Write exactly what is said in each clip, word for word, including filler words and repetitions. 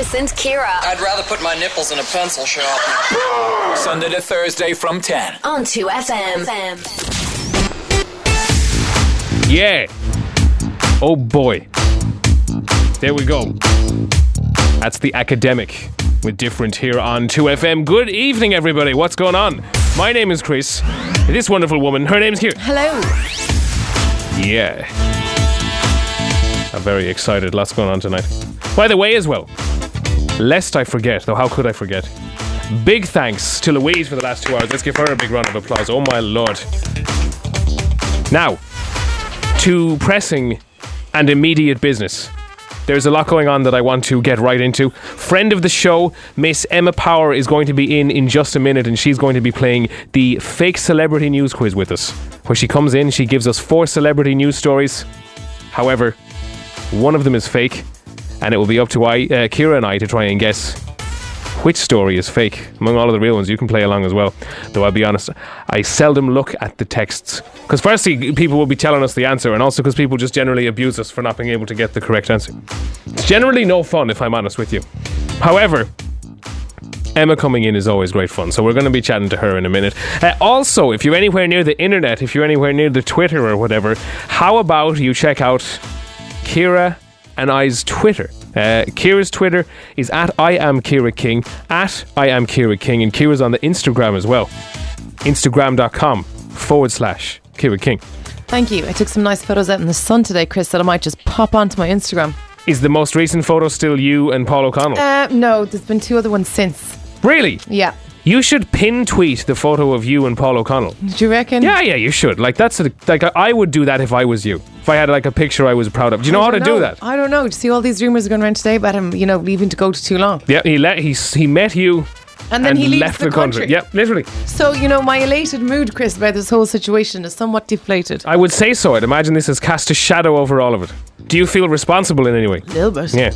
Chris and Kira. I'd rather put my nipples in a pencil sharpener. Sunday to Thursday from ten. On two F M. Yeah. Oh boy. There we go. That's the academic with Different here on two F M. Good evening, everybody. What's going on? My name is Chris. This wonderful woman, her name's Kira. Hello. Yeah. I'm very excited. Lots going on tonight. By the way, as well, lest I forget, though how could I forget? Big thanks to Louise for the last two hours. Let's give her a big round of applause. Oh my lord. Now, to pressing and immediate business. There's a lot going on that I want to get right into. Friend of the show, Miss Emma Power, is going to be in in just a minute, and she's going to be playing the fake celebrity news quiz with us. Where she comes in, she gives us four celebrity news stories. However, one of them is fake, and it will be up to I, uh, Kira and I to try and guess which story is fake. Among all of the real ones, you can play along as well. Though I'll be honest, I seldom look at the texts. Because firstly, people will be telling us the answer, and also because people just generally abuse us for not being able to get the correct answer. It's generally no fun, if I'm honest with you. However, Emma coming in is always great fun, so we're going to be chatting to her in a minute. Uh, also, if you're anywhere near the internet, if you're anywhere near the Twitter or whatever, how about you check out Kira and I's Twitter. Uh, Kira's Twitter is at I am Kira King, at I am Kira King, and Kira's on the Instagram as well. Instagram.com forward slash Kira King. Thank you. I took some nice photos out in the sun today, Chris, that I might just pop onto my Instagram. Is the most recent photo still you and Paul O'Connell? Uh, no, there's been two other ones since. Really? Yeah. You should pin tweet the photo of you and Paul O'Connell. Do you reckon? Yeah, yeah, you should. Like that's a, like I would do that if I was you. If I had like a picture I was proud of. Do you know how to know. do that? I don't know. Do you see all these rumours going around today about him, you know, leaving to go to Toulon? Yeah, he let he he met you. And then and he leaves left the, the country. country. Yeah, literally. So, you know, my elated mood, Chris, about this whole situation is somewhat deflated. I would say so. I'd imagine this has cast a shadow over all of it. Do you feel responsible in any way? A little bit. Yeah.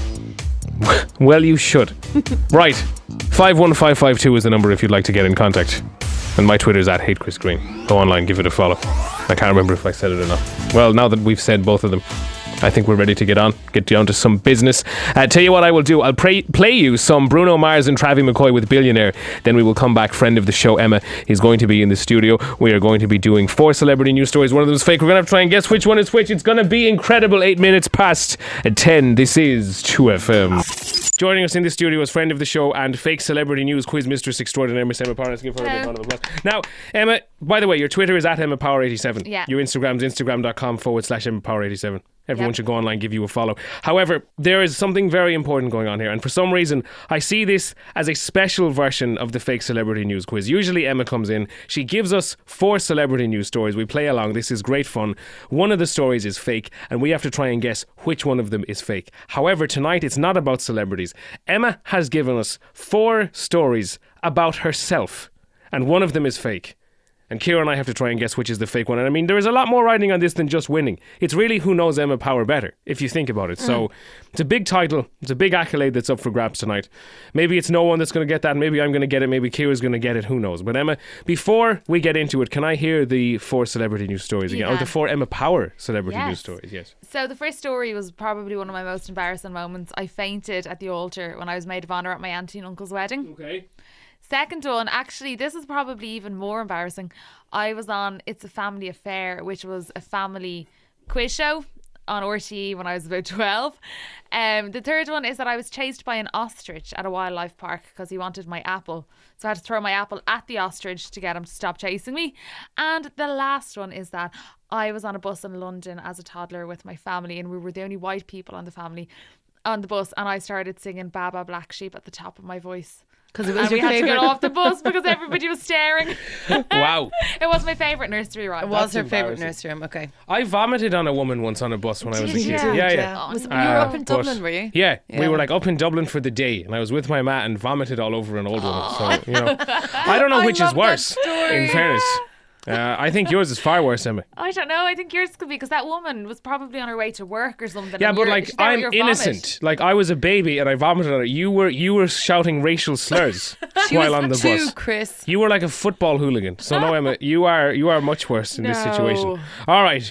Well, you should. Right. five one five five two is the number if you'd like to get in contact. And my Twitter's at HateChrisGreen. Go online, give it a follow. I can't remember if I said it or not. Well, now that we've said both of them, I think we're ready to get on, get down to some business. Uh, tell you what I will do. I'll pray, play you some Bruno Mars and Travie McCoy with Billionaire. Then we will come back. Friend of the show, Emma, is going to be in the studio. We are going to be doing four celebrity news stories. One of them is fake. We're going to have to try and guess which one is which. It's going to be incredible. Eight minutes past ten. This is two F M. Joining us in the studio is friend of the show and fake celebrity news quiz mistress extraordinaire, Miss Emma Power. Let's give her a big round of applause. Now, Emma, by the way, your Twitter is at Emma Power eighty-seven. Yeah. Your Instagram's instagram.com forward slash Emma Power eighty-seven. Everyone Yep. should go online, give you a follow. However, there is something very important going on here, and for some reason, I see this as a special version of the fake celebrity news quiz. Usually, Emma comes in, she gives us four celebrity news stories. We play along. This is great fun. One of the stories is fake, and we have to try and guess which one of them is fake. However, tonight it's not about celebrities. Emma has given us four stories about herself, and one of them is fake. And Kira and I have to try and guess which is the fake one. And I mean, there is a lot more riding on this than just winning. It's really who knows Emma Power better, if you think about it. Mm. So it's a big title. It's a big accolade that's up for grabs tonight. Maybe it's no one that's going to get that. Maybe I'm going to get it. Maybe Kira's going to get it. Who knows? But Emma, before we get into it, can I hear the four celebrity news stories again? Yeah. Or the four Emma Power celebrity Yes. news stories, yes. So the first story was probably one of my most embarrassing moments. I fainted at the altar when I was maid of honour at my auntie and uncle's wedding. Okay. Second one, actually, this is probably even more embarrassing. I was on It's a Family Affair, which was a family quiz show on R T E when I was about twelve. Um, the third one is that I was chased by an ostrich at a wildlife park because he wanted my apple. So I had to throw my apple at the ostrich to get him to stop chasing me. And the last one is that I was on a bus in London as a toddler with my family, and we were the only white people on the family on the bus, and I started singing Baba Black Sheep at the top of my voice. Because it was And your we had to favourite. get off the bus because everybody was staring. Wow. It was my favourite nursery rhyme. It was That's her favourite embarrassing. nursery rhyme. Okay. I vomited on a woman once on a bus when I was a Did kid. you? Yeah, yeah. Oh, Was, no. you were up in Uh, Dublin, but- were you? Yeah, we Yeah. were like up in Dublin for the day, and I was with my mat and vomited all over an old woman. So, you know, I don't know I which is love that worse, story. in fairness. Uh, I think yours is far worse, Emma. I don't know. I think yours could be because that woman was probably on her way to work or something. Yeah, and but you're- like she's there with I'm your innocent. vomit. Like I was a baby and I vomited on it. You were you were shouting racial slurs She while was on the two, bus. Chris. You were like a football hooligan. So no, Emma, you are you are much worse in this No. situation. All right.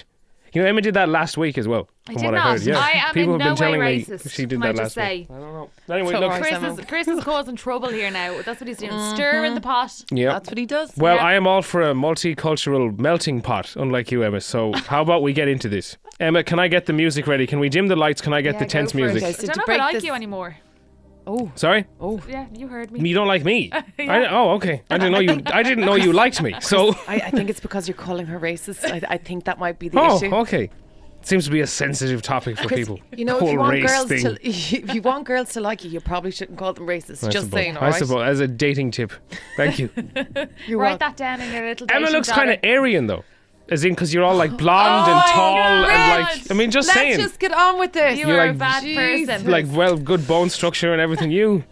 You know, Emma did that last week as well. I From did what not. I heard. Yeah. I am People in have no been telling way me racist. she did can I that just last say. week. I don't know. Anyway, Don't look. worry. Chris Emma. is, Chris is causing trouble here now. That's what he's doing. Stirring the pot. Yeah. That's what he does. Well, Yeah. I am all for a multicultural melting pot, unlike you, Emma. So how about we get into this? Emma, can I get the music ready? Can we dim the lights? Can I get Yeah, the go tense for it. music? Okay, I so don't to know if break I like this- you anymore. Oh, Sorry? Yeah, you heard me. You don't like me? Yeah. I, oh, okay. I didn't know you. I didn't know you liked me. So. I, I think it's because you're calling her racist. I, I think that might be the Oh, issue. okay. Seems to be a sensitive topic for Chris, people. you know, Whole if you want race girls thing. to, if you want girls to like you, you probably shouldn't call them racist. I Just suppose. saying, all I right? suppose as a dating tip. Thank you. You're Write welcome. that down in your little. Emma dating looks kind of jotter. Aryan though, as in because you're all like blonde and Oh, tall and God. like. I mean, just Let's saying. just get on with this. You You're are like- a bad Jesus. person. like well, good bone structure and everything. You.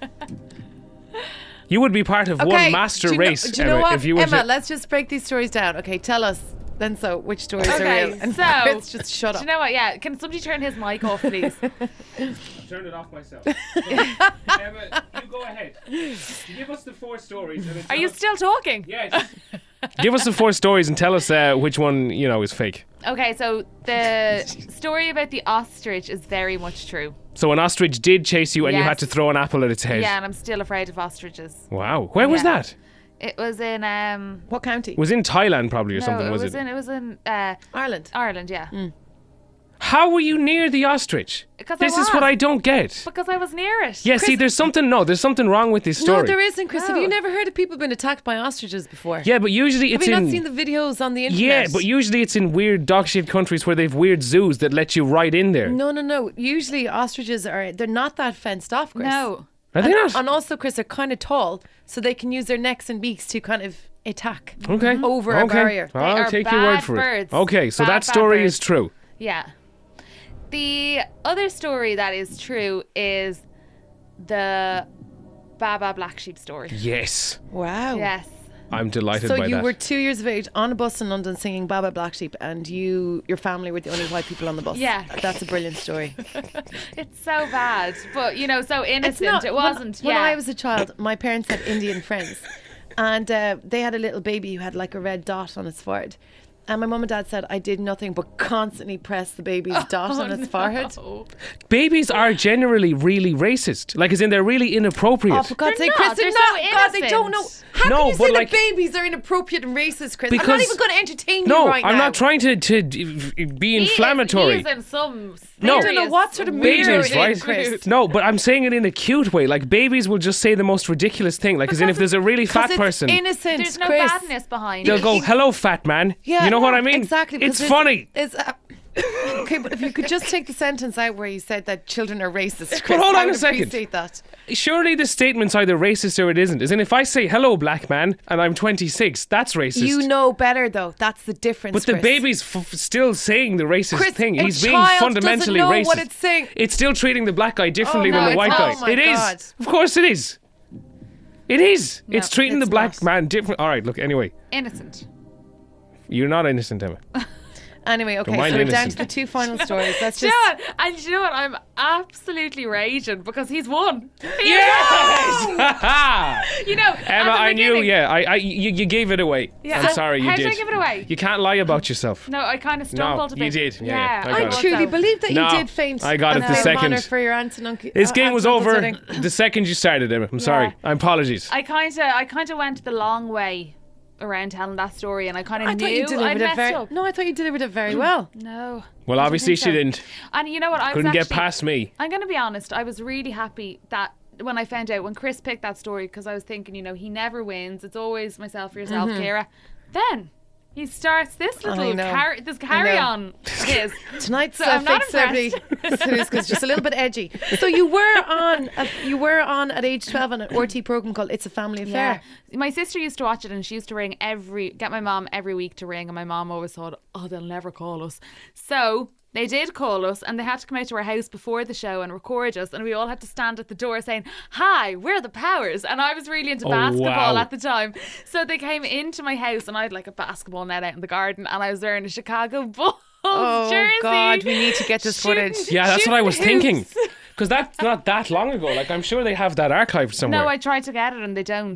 You would be part of Okay, one master do you know- race, do you know Emma, what? if you were Emma, to- let's just break these stories down. Okay, tell us then. So, which stories Okay, are real? And so- Chris, just shut Do up. you know what? Yeah, can somebody turn his mic off, please? Turn it off myself. Emma, you go ahead. Give us the four stories. And Are you still talking? Yes. Give us the four stories and tell us uh, which one you know is fake. Okay, so the story about the ostrich is very much true. So an ostrich did chase you, and you Yes. had to throw an apple at its head. Yeah, and I'm still afraid of ostriches. Wow. Where was Yeah. that? It was in um. What county? It was in Thailand, probably, or No, something. it Was was it? in it was in uh, Ireland. Ireland. Yeah, How were you near the ostrich? 'Cause I This is what was. I don't get. because I was near it. Yeah, see, there's something. No, there's something wrong with this story. No, there isn't, Chris. Have No. you never heard of people being attacked by ostriches before? Yeah, but usually Have it's you in. not seen the videos on the internet? yeah, but usually it's in weird dog shit countries where they've weird zoos that let you right in there. No, no, no. Usually ostriches are, they're not that fenced off, Chris. No. Are they not? And also, Chris, they're kind of tall, so they can use their necks and beaks to kind of attack Okay. over a okay. barrier. I'll are take your word bad for birds. it. Okay, so Bad, that bad story birds. is true. Yeah. The other story that is true is the Baba Black Sheep story. Yes. Wow. Yes. I'm delighted So by you that. were two years of age on a bus in London singing Baba Black Sheep, and you, your family were the only white people on the bus. Yeah. That's a brilliant story. It's so bad, but you know, so innocent. not- it when- wasn't. When, yeah. I was a child, my parents had Indian friends, and uh, they had a little baby who had like a red dot on its forehead. And my mum and dad said I did nothing but constantly press the baby's dot on its forehead. Oh, Babies are generally really racist. Like, as in, they're really inappropriate. Oh, for God's They're sake, not. Chris, they're They're not. so God, they don't know. innocent. How No, can you but say like- that babies are inappropriate and racist, Chris? Because- I'm not even going to entertain no, you right I'm now. not trying to, to d- be He is- inflammatory. He is in some No. I don't know what sort of mood you're Babies, in, right? Chris. No, but I'm saying it in a cute way. Like, babies will just say the most ridiculous thing. Like, as in, if there's a really 'Cause fat it's person, innocent, There's no Chris. badness behind they'll it. go, "Hello, fat man." Yeah, you know what no, I mean? Exactly. It's because funny. It's, uh, okay, but if you could just take the sentence out where you said that children are racist, Chris, hold I on would a second. appreciate that. Surely the statement's either racist or it isn't. As in, if I say "hello, black man" and I'm twenty-six, that's racist. You know better, though. That's the difference. But the Chris. baby's f- still saying the racist Chris, thing. a He's being child fundamentally doesn't know racist. what it's saying. It's still treating the black guy differently Oh, than no, the white it's- guy. oh my It is. God. Of course it is. It is. No, it's treating it's the black not. man different. All right, look, anyway. Innocent. You're not innocent, Emma. Anyway, okay, mind so we're down innocent. to the two final stories. Let's Do you just. know what? And do you know what? I'm absolutely raging because he's won. He Yes! You know, Emma, at the I knew, beginning- yeah. I, I, you, you gave it away. Yeah. I'm sorry, you How did. did I give it away? You can't lie about yourself. No, I kind of stumbled a you bit. did. Yeah, yeah, I got I it. truly believe that No, you did faint. I got and it the pay second. honour for your aunt and uncle. This uh, game aunt was and uncle's over wedding. the second you started, Emma. I'm sorry. I apologies. I kind of, I kind of went the long way around telling that story, and I kind I of thought you knew I delivered it messed very. up. No, I thought you delivered it very well. No. Well, I obviously think she so. didn't. And you know what? I Couldn't was get actually, past me. I'm going to be honest. I was really happy that when I found out when Chris picked that story, because I was thinking, you know, he never wins. It's always myself or yourself, Ciara. Then he starts this little Mm-hmm. know. car- this I carry know. on his. Tonight's So uh, I'm not fake celebrity series is just a little bit edgy. So you were on, a, you were on at age twelve on an R T program called "It's a Family Affair." Yeah. My sister used to watch it, and she used to ring every, get my mom every week to ring, and my mom always thought, oh, they'll never call us. So they did call us, and they had to come out to our house before the show and record us, and we all had to stand at the door saying, hi, we're the Powers. And I was really into Oh, basketball wow. at the time. So they came into my house, and I had like a basketball net out in the garden, and I was wearing a Chicago Bulls Oh jersey. God, we need to get this Shooting- footage. Yeah, that's what I was shooting thinking. hoops. Because that's not that long ago. Like, I'm sure they have that archived somewhere. No, I tried to get it, and they don't.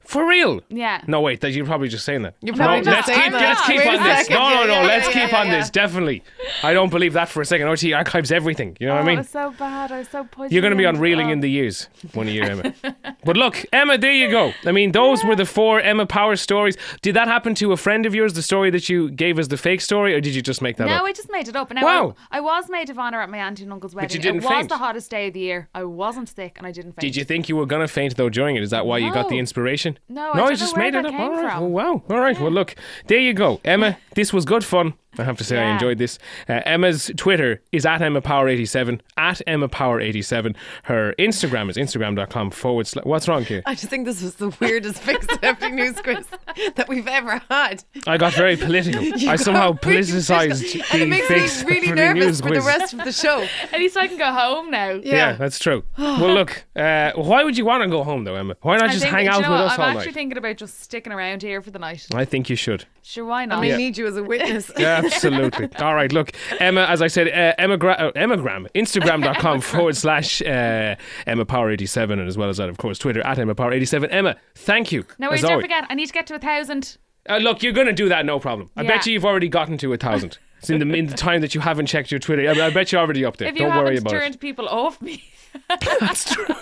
For real? Yeah. No, wait, that you're probably just saying that. You're probably no, just let's saying keep, that. let's keep Wait a on this. second. No, no, Yeah, no, yeah, let's yeah, keep yeah, on yeah. this, definitely. I don't believe that for a second. R T E archives everything, you know Oh, what I it mean? was so bad. I was so pushy. You're going to be on and- reeling oh. in the years one year, Emma. But look, Emma, there you go. I mean, those were the four Emma Power stories. Did that happen to a friend of yours, the story that you gave us the fake story, or did you just make that No, up? I just made it up. Now, Wow. I, I was maid of honour at my auntie and uncle's wedding. you didn't it was faint. the hottest day of the year. I wasn't sick and I didn't faint. Did you think you were going to faint though during it? Is that why you got the No. inspiration? No, I no, don't I know just where made that it up. came All right. from. Oh, wow. All right. Well, look, there you go, Emma. This was good fun. I have to say, I Yeah. enjoyed this. Uh, Emma's Twitter is at Emma Power eighty-seven, at Emma Power eighty-seven. Her Instagram is instagram.com forward slash. What's wrong here? I just think this was the weirdest fix to every news quiz that we've ever had. I got very political. I somehow got really politicised political. the And it makes fix me really for the nervous news for the quiz. rest of the show. At least I can go home now. Yeah. Yeah, that's true. Well, look, uh, why would you want to go home though, Emma? Why not I just think, hang do out you know with what? us I'm all actually night? thinking about just sticking around here for the night. I think you should. Sure, why not? We Yeah. need you as a witness. Absolutely. All right, look, Emma, as I said, uh, Emma Gra- uh, Emmagram, Instagram.com forward slash uh, Emma Power eighty-seven, and as well as that, of course, Twitter at Emma Power eighty-seven. Emma, thank you. No, as wait, don't always. forget, I need to get to a thousand. Uh, look, you're going to do that, no problem. I Yeah. bet you you've already gotten to a thousand. It's in the, in the time that you haven't checked your Twitter. I, I bet you're already up there. If you Don't haven't worry about turned it. people off me. That's true.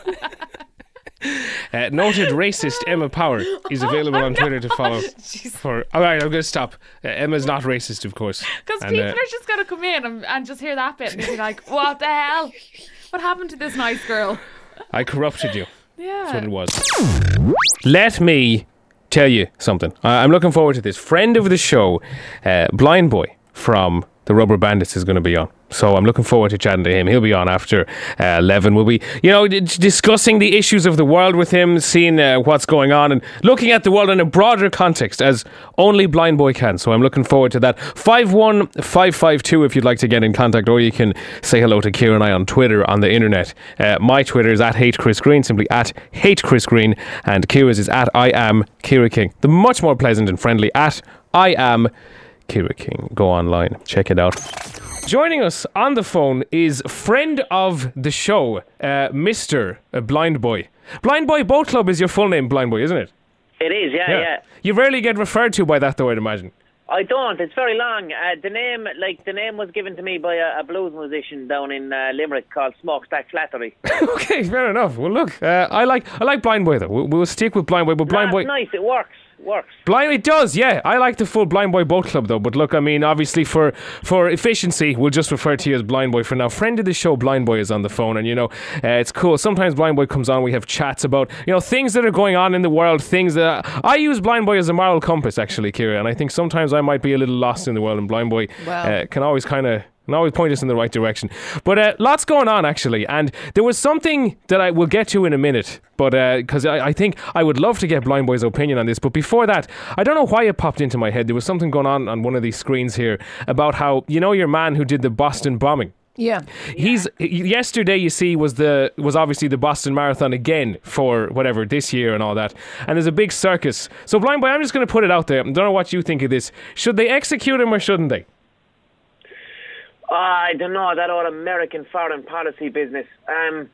Uh, noted racist Emma Power is available on Twitter to follow. For all right, I'm going to stop. Uh, Emma's not racist, of course. Because And, people uh, are just going to come in and, and just hear that bit and be like, what the hell? What happened to this nice girl? I corrupted you. Yeah. That's what it was. Let me tell you something. I- I'm looking forward to this. Friend of the show, uh, Blind Boy from the Rubber Bandits is going to be on. So I'm looking forward to chatting to him. He'll be on after uh, eleven. We'll be, you know, d- discussing the issues of the world with him, seeing uh, what's going on and looking at the world in a broader context as only Blind Boy can. So I'm looking forward to that. five one five five two if you'd like to get in contact, or you can say hello to Kira and I on Twitter, on the internet. Uh, my Twitter is at Hate Chris Green, simply at Hate Chris Green, and Kira's is at I am Kira King. The much more pleasant and friendly at I am Kira King. Go online, check it out. Joining us on the phone is friend of the show, uh, Mister Uh, Blind Boy. Blind Boy Boat Club is your full name, Blind Boy, isn't it? It is, yeah, yeah. You rarely get referred to by that, though, I'd imagine. I don't. It's very long. Uh, the name, like the name, was given to me by a, a blues musician down in uh, Limerick called Smokestack Flattery. Okay, fair enough. Well, look, uh, I like I like Blind Boy though. We'll, we'll stick with Blind Boy, but Blind No, Boy. it's nice. It works. Works. Blind, it does, yeah. I like the full Blind Boy Boat Club, though. But look, I mean, obviously for for efficiency, we'll just refer to you as Blind Boy for now. Friend of the show, Blind Boy, is on the phone, and you know, uh, it's cool. Sometimes Blind Boy comes on, we have chats about, you know, things that are going on in the world, things that I use Blind Boy as a moral compass, actually, Kira. And I think sometimes I might be a little lost in the world, and Blind Boy Wow. uh, can always kind of. And always point us in the right direction. But uh, lots going on, actually. And there was something that I will get to in a minute. But because uh, I, I think I would love to get Blind Boy's opinion on this. But before that, I don't know why it popped into my head. There was something going on on one of these screens here about how, you know, your man who did the Boston bombing. Yeah. He's yesterday, you see, was the was obviously the Boston Marathon again for whatever this year and all that. And there's a big circus. So, Blind Boy, I'm just going to put it out there. I don't know what you think of this. Should they execute him or shouldn't they? I don't know, that old American foreign policy business. Um,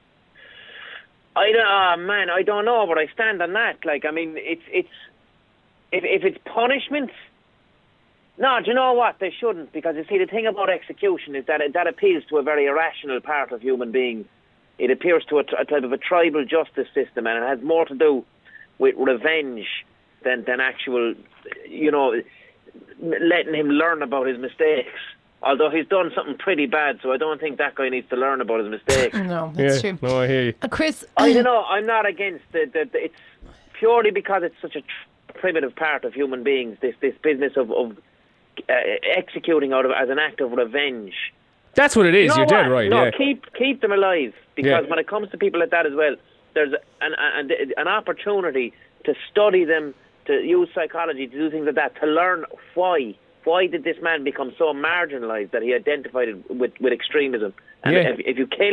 I don't, oh man, I don't know, but I stand on that. Like, I mean, it's it's if if it's punishment. No, do you know what? They shouldn't, because you see, the thing about execution is that it, that appeals to a very irrational part of human beings. It appeals to a, a type of a tribal justice system, and it has more to do with revenge than than actual, you know, letting him learn about his mistakes. Although he's done something pretty bad, so I don't think that guy needs to learn about his mistakes. No, that's yeah, true. no, I hear you. Uh, Chris, I don't know. I'm not against the, the, the. It's purely because it's such a tr- primitive part of human beings. This this business of of uh, executing out of as an act of revenge. That's what it is. You know You're dead what? right. No, yeah. keep keep them alive, because Yeah. when it comes to people like that as well, there's an an, an opportunity to study them, to use psychology, to do things like that, to learn why. Why did this man become so marginalised that he identified with, with extremism? And Yeah. if, if you kill him,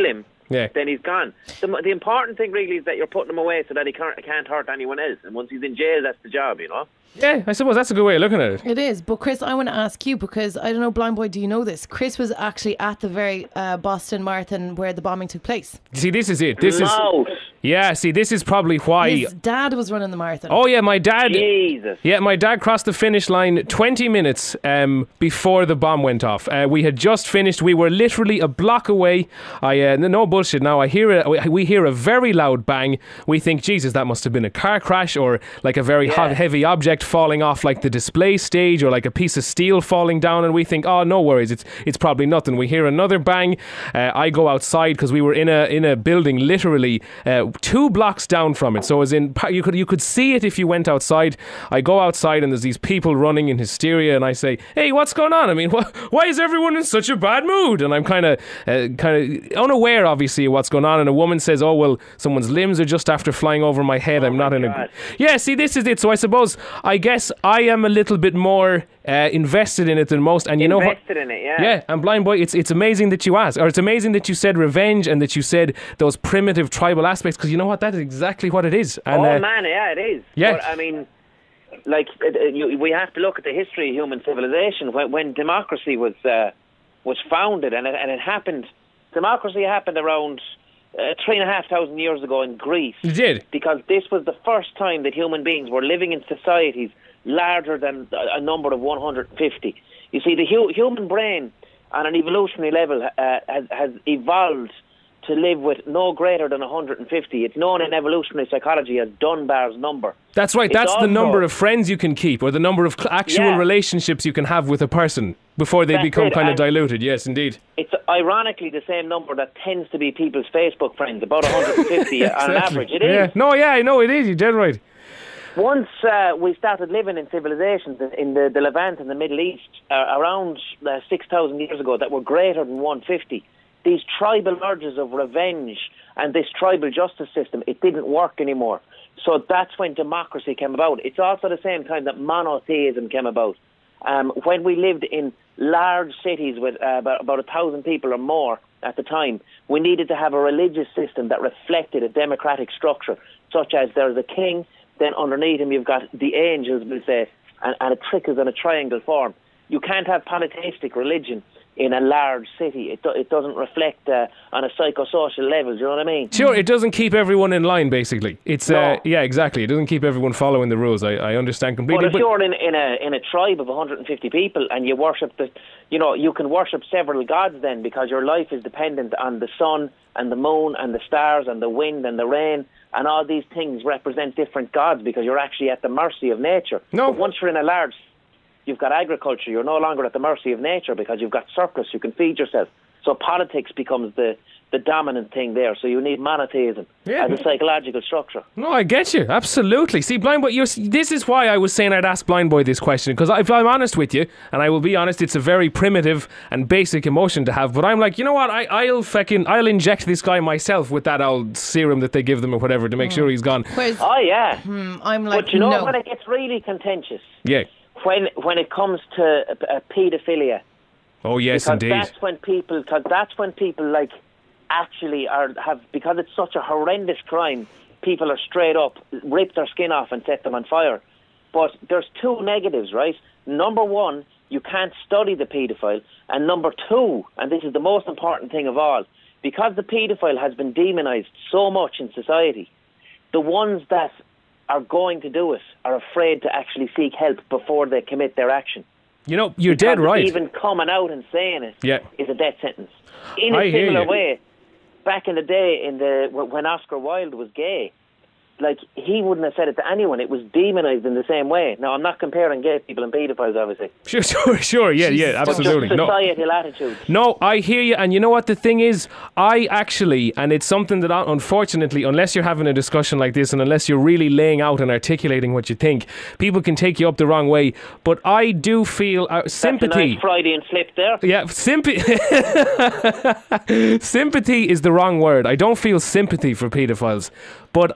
Yeah. then he's gone. The, the important thing really is that you're putting him away so that he can't, can't hurt anyone else. And once he's in jail, that's the job, you know? Yeah, I suppose that's a good way of looking at it. It is, but Chris, I want to ask you because I don't know, Blind Boy, do you know this? Chris was actually at the very uh, Boston Marathon where the bombing took place. See, this is it. This Loud. is yeah. See, this is probably why. His dad was running the marathon. Oh yeah, my dad. Jesus. Yeah, my dad crossed the finish line twenty minutes um, before the bomb went off. Uh, we had just finished. We were literally a block away. I uh, no bullshit. Now I hear a, we hear a very loud bang. We think, Jesus, that must have been a car crash or like a very Yeah. hot, heavy object falling off like the display stage or like a piece of steel falling down. And we think, oh, no worries, it's it's probably nothing. We hear another bang. Uh, I go outside because we were in a in a building literally uh, two blocks down from it. So as in you could you could see it if you went outside. I go outside and there's these people running in hysteria, and I say, "Hey, what's going on? I mean, wh- why is everyone in such a bad mood?" And I'm kind of uh, kind of unaware, obviously, of what's going on. And a woman says, "Oh well, someone's limbs are just after flying over my head. I'm not in a." God. Yeah, see, this is it. So I suppose I guess I am a little bit more uh, invested in it than most. And you know what? Invested in it, yeah. Yeah, and Blind Boy, it's it's amazing that you asked, or it's amazing that you said revenge and that you said those primitive tribal aspects, because you know what, that is exactly what it is. And, oh uh, man, yeah, it is. Yeah. But, I mean, like it, it, you, we have to look at the history of human civilization when, when democracy was uh, was founded, and it, and it happened. Democracy happened around uh, three and a half thousand years ago in Greece. You did. Because this was the first time that human beings were living in societies larger than a number of one hundred fifty. You see, the hu- human brain on an evolutionary level uh, has, has evolved to live with no greater than one hundred fifty. It's known in evolutionary psychology as Dunbar's number. That's right. It's That's the also- number of friends you can keep, or the number of cl- actual Yeah. relationships you can have with a person before they That's become it, kind of and- diluted. Yes, indeed. It's ironically the same number that tends to be people's Facebook friends, about one hundred fifty on Exactly. average. It is. Yeah. No, yeah, I know it is. You're dead right. Once uh, we started living in civilizations in- in the, the Levant and the Middle East uh, around uh, six thousand years ago that were greater than one hundred fifty, these tribal urges of revenge and this tribal justice system, it didn't work anymore. So that's when democracy came about. It's also the same time that monotheism came about. Um, when we lived in large cities with uh, about, about a thousand people or more at the time, we needed to have a religious system that reflected a democratic structure, such as there's a king, then underneath him you've got the angels, we'll say, and, and it trickles in a triangle form. You can't have polytheistic religion in a large city. It, do, it doesn't reflect uh, on a psychosocial level, do you know what I mean? Sure, it doesn't keep everyone in line, basically. It's uh, No. yeah, exactly. It doesn't keep everyone following the rules. I, I understand But completely. if you're in, in a in a tribe of one hundred fifty people and you worship the, you know, you can worship several gods then, because your life is dependent on the sun and the moon and the stars and the wind and the rain, and all these things represent different gods because you're actually at the mercy of nature. No. But once you're in a large, you've got agriculture, you're no longer at the mercy of nature because you've got surplus, you can feed yourself. So politics becomes the, the dominant thing there. So you need monotheism Yeah. as a psychological structure. No, I get you. Absolutely. See, Blind Boy, you're, this is why I was saying I'd ask Blind Boy this question, because if I'm honest with you, and I will be honest, it's a very primitive and basic emotion to have, but I'm like, you know what, I, I'll fucking, I'll inject this guy myself with that old serum that they give them or whatever to make sure he's gone. Whereas Oh, yeah. I'm like, But you know no. when it gets really contentious? Yeah. When when it comes to uh, uh, paedophilia. Oh, yes, Because indeed. that's when people, cause that's when people like actually are have because it's such a horrendous crime. People are straight up rip their skin off and set them on fire. But there's two negatives, right? Number one, you can't study the paedophile, and number two, and this is the most important thing of all, because the paedophile has been demonized so much in society, the ones that are going to do it are afraid to actually seek help before they commit their action. You know, you're dead Because right. even coming out and saying it is Yeah. a death sentence. In a I hear similar you. way, back in the day, in the when Oscar Wilde was gay, like he wouldn't have said it to anyone. It was demonized in the same way. Now, I'm not comparing gay people and paedophiles, obviously. Sure, sure, sure. Yeah, yeah, But absolutely. just No. societal attitudes. No, I hear you, and you know what the thing is? I actually, and it's something that, I- unfortunately, unless you're having a discussion like this, and unless you're really laying out and articulating what you think, people can take you up the wrong way. But I do feel uh, That's a sympathy. nice Freudian slip there. Yeah, sympathy. Sympathy is the wrong word. I don't feel sympathy for paedophiles, but I No. know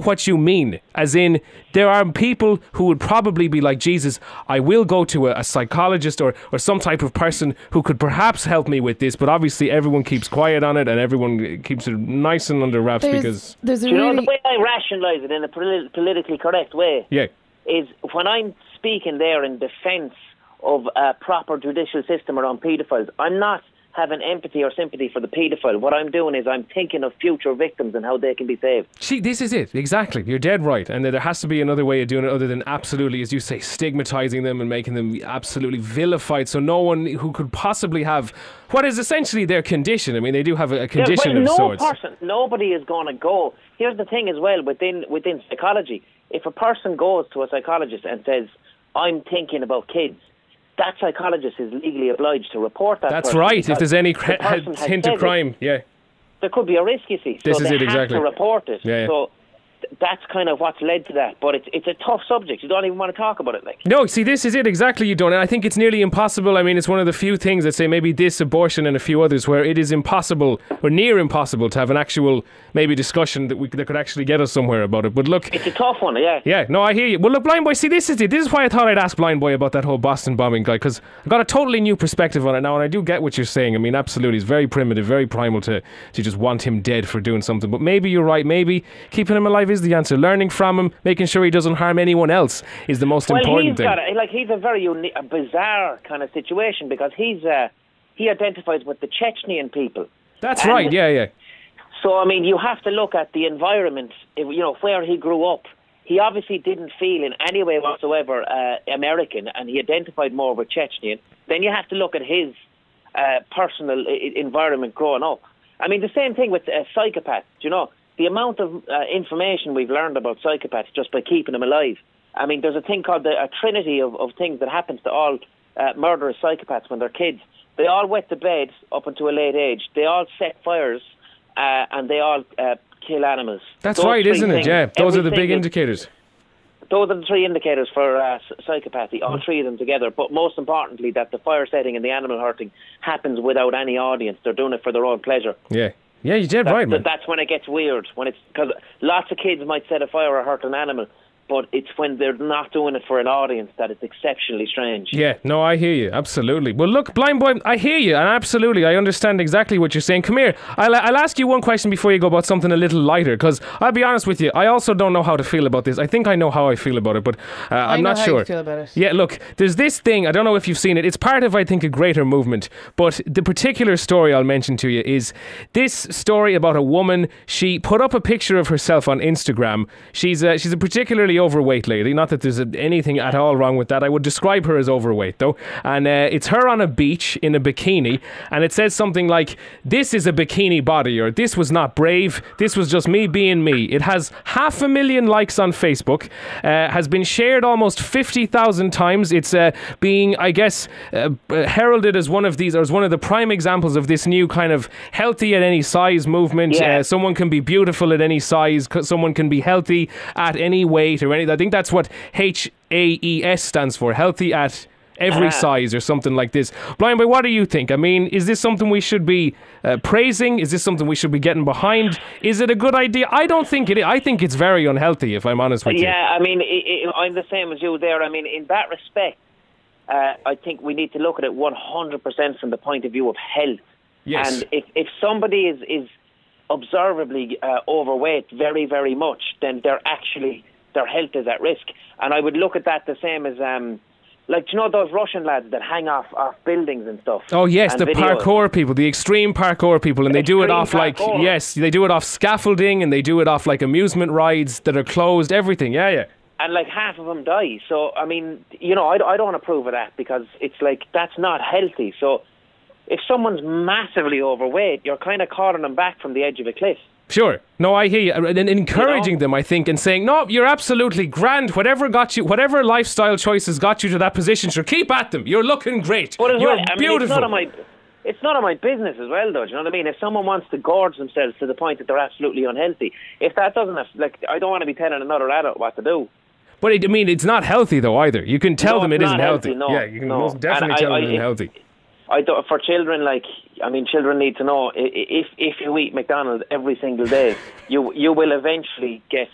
what you mean. As in, there are people who would probably be like, Jesus, I will go to a, a psychologist or, or some type of person who could perhaps help me with this, but obviously everyone keeps quiet on it and everyone keeps it nice and under wraps There's, because... there's a Do you know really... the way I rationalise it in a poli- politically correct way? Yeah. Is when I'm speaking there in defence of a proper judicial system around paedophiles, I'm not having empathy or sympathy for the paedophile. What I'm doing is I'm thinking of future victims and how they can be saved. See, this is it. Exactly. You're dead right. And there has to be another way of doing it other than absolutely, as you say, stigmatising them and making them absolutely vilified so no one who could possibly have what is essentially their condition. I mean, they do have a, a condition yeah, well, of no sorts. person, nobody is going to go. Here's the thing as well, within within psychology, if a person goes to a psychologist and says, I'm thinking about kids, that psychologist is legally obliged to report that. That's person right. If because there's any the cre- person has hint said of it. crime, yeah. There could be a risk, you see. This so is they it, have exactly. to report it. Yeah, yeah. So th- that's kind of what's led to that. But it's it's a tough subject. You don't even want to talk about it. Like No, see, this is it exactly. You don't. And I think it's nearly impossible. I mean, it's one of the few things that say maybe this, abortion, and a few others, where it is impossible or near impossible to have an actual maybe discussion that we that could actually get us somewhere about it. But look, it's a tough one, yeah. yeah, no, I hear you. Well, look, Blind Boy, see, this is it. This is why I thought I'd ask Blind Boy about that whole Boston bombing guy, because I've got a totally new perspective on it now, and I do get what you're saying. I mean, absolutely, it's very primitive, very primal to to just want him dead for doing something. But maybe you're right. Maybe keeping him alive is the answer. Learning from him, making sure he doesn't harm anyone else is the most Well, important he's thing. got a, like he's a very uni- a bizarre kind of situation because he's uh, he identifies with the Chechnyan people. That's And right. Yeah, yeah. So, I mean, you have to look at the environment, if- you know, where he grew up. He obviously didn't feel in any way whatsoever uh, American, and he identified more with Chechnyan. Then you have to look at his uh, personal I- environment growing up. I mean, the same thing with uh, psychopaths, you know. The amount of uh, information we've learned about psychopaths just by keeping them alive. I mean, there's a thing called the, a trinity of, of things that happens to all uh, murderous psychopaths when they're kids. They all wet the bed up until a late age. They all set fires. Uh, and they all uh, kill animals. That's Those right, three isn't it? things, Yeah, those are the every big single- indicators. Those are the three indicators for uh, psychopathy, all three of them together. But most importantly, that the fire setting and the animal hurting happens without any audience. They're doing it for their own pleasure. Yeah. Yeah, you're dead That- right, man. That's when it gets weird. When it's because lots of kids might set a fire or hurt an animal, but it's when they're not doing it for an audience that it's exceptionally strange. Yeah, no, I hear you, absolutely. Well, look, Blind Boy, I hear you, and absolutely, I understand exactly what you're saying. Come here, I'll, I'll ask you one question before you go about something a little lighter, because I'll be honest with you, I also don't know how to feel about this. I think I know how I feel about it, but uh, I'm I know not how sure. you feel about it. Yeah, look, there's this thing, I don't know if you've seen it, it's part of, I think, a greater movement, but the particular story I'll mention to you is this story about a woman. She put up a picture of herself on Instagram. She's a, she's a particularly overweight lady. Not that there's anything at all wrong with that. I would describe her as overweight, though. And uh, it's her on a beach in a bikini. And it says something like, this is a bikini body, or this was not brave. This was just me being me. It has half a million likes on Facebook. Uh, has been shared almost fifty thousand times. It's uh, being, I guess, uh, heralded as one of these, or as one of the prime examples of this new kind of healthy at any size movement. Yeah. Uh, someone can be beautiful at any size. Someone can be healthy at any weight or any. I think that's what H A E S stands for, healthy at every Ah. size or something like this. Blind Boy, what do you think? I mean, is this something we should be uh, praising? Is this something we should be getting behind? Is it a good idea? I don't think it is. I think it's very unhealthy, if I'm honest with you. Yeah, I mean, i i I'm the same as you there. I mean, in that respect, uh, I think we need to look at it one hundred percent from the point of view of health. Yes. And if, if somebody is, is observably uh, overweight very, very much, then they're actually, their health is at risk. And I would look at that the same as, um, like, do you know those Russian lads that hang off, off buildings and stuff? Oh yes, and the videos? parkour people, the extreme parkour people, and they do it Extreme off like parkour. yes, they do it off scaffolding, and they do it off like amusement rides that are closed. Everything, yeah, yeah. And like half of them die. So, I mean, you know, I, I don't approve of that because it's like, that's not healthy. So if someone's massively overweight, you're kind of calling them back from the edge of a cliff. Sure. No, I hear you. And and encouraging You know? them, I think, and saying, no, you're absolutely grand. Whatever got you, whatever lifestyle choices got you to that position, sure, keep at them. You're looking great. But as you're well, I mean, beautiful. it's not on my, it's not on my business as well, though. Do you know what I mean? If someone wants to gorge themselves to the point that they're absolutely unhealthy, if that doesn't, have, like, I don't want to be telling another adult what to do. But it, I mean, it's not healthy, though, either. You can tell No, them it it's isn't not healthy. healthy, no, yeah, you can no. most definitely And tell I- them it I- isn't healthy. I don't, for children, like, I mean, children need to know i- i- if if you eat McDonald's every single day, you you will eventually get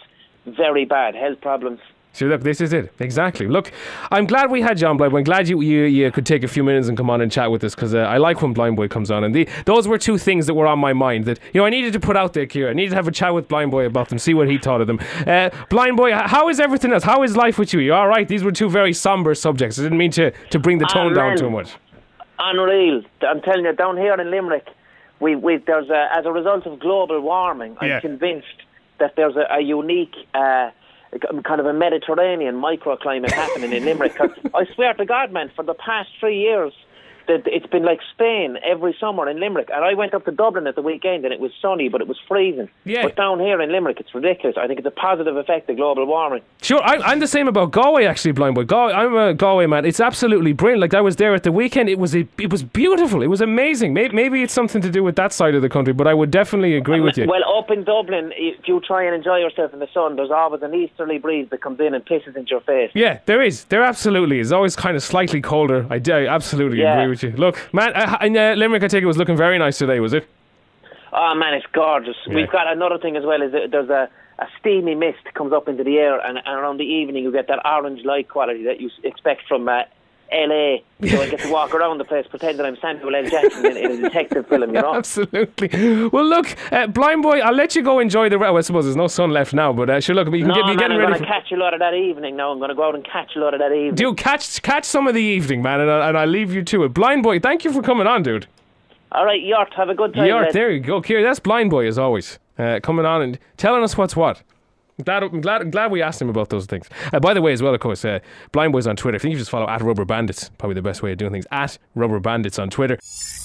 very bad health problems. So look, this is it. Exactly. Look, I'm glad we had John Blind Boy. I'm glad you, you, you could take a few minutes and come on and chat with us, because uh, I like when Blind Boy comes on. And the, those were two things that were on my mind that, you know, I needed to put out there, Ciara. I needed to have a chat with Blind Boy about them, see what he thought of them. Uh, Blind Boy, how is everything else? How is life with you? You all right? These were two very sombre subjects. I didn't mean to, to bring the tone Oh, down man. too much. Unreal. I'm telling you, down here in Limerick, we, we there's a, as a result of global warming, I'm Yeah. convinced that there's a, a unique... Uh, kind of a Mediterranean microclimate happening in Limerick. 'Cause I swear to God, man, for the past three years, that it's been like Spain every summer in Limerick. And I went up to Dublin at the weekend and it was sunny, but it was freezing. Yeah. But down here in Limerick, it's ridiculous. I think it's a positive effect of global warming. Sure, I, I'm the same about Galway, actually, Blind Boy. Galway, I'm a Galway man. It's absolutely brilliant. Like, I was there at the weekend. It was it, it was beautiful. It was amazing. Maybe, maybe it's something to do with that side of the country, but I would definitely agree with you. Well, up in Dublin, if you try and enjoy yourself in the sun, there's always an easterly breeze that comes in and pisses into your face. Yeah, there is. There absolutely is. Always kind of slightly colder. I, I absolutely Yeah. agree with you. Look, man, uh, in uh, Limerick, I take it was looking very nice today, was it? Oh man, it's gorgeous. Yeah. We've got another thing as well. Is that there's a, a steamy mist comes up into the air, and, and around the evening you get that orange light quality that you s- expect from uh, L A. So I get to walk around the place pretending I'm Samuel L. Jackson in, in a detective film, you know. Absolutely. Well, look, uh, Blind Boy, I'll let you go enjoy the... Well, I suppose there's no sun left now, but uh, sure, look, you can No, get, be man, getting I'm ready going for... to catch a lot of that evening now. I'm going to go out and catch a lot of that evening. Dude, catch, catch some of the evening, man, and, I, and I'll leave you to it. Blind Boy, thank you for coming on, dude. All right, Yort, have a good time. Yart, lad. there you go. Ciara, that's Blind Boy as always. Uh, coming on and telling us what's what. I'm glad, I'm glad, I'm glad we asked him about those things. Uh, by the way, as well, of course, uh, Blind Boy's on Twitter. I think you just follow at Rubber Bandits. Probably the best way of doing things. At Rubber Bandits on Twitter.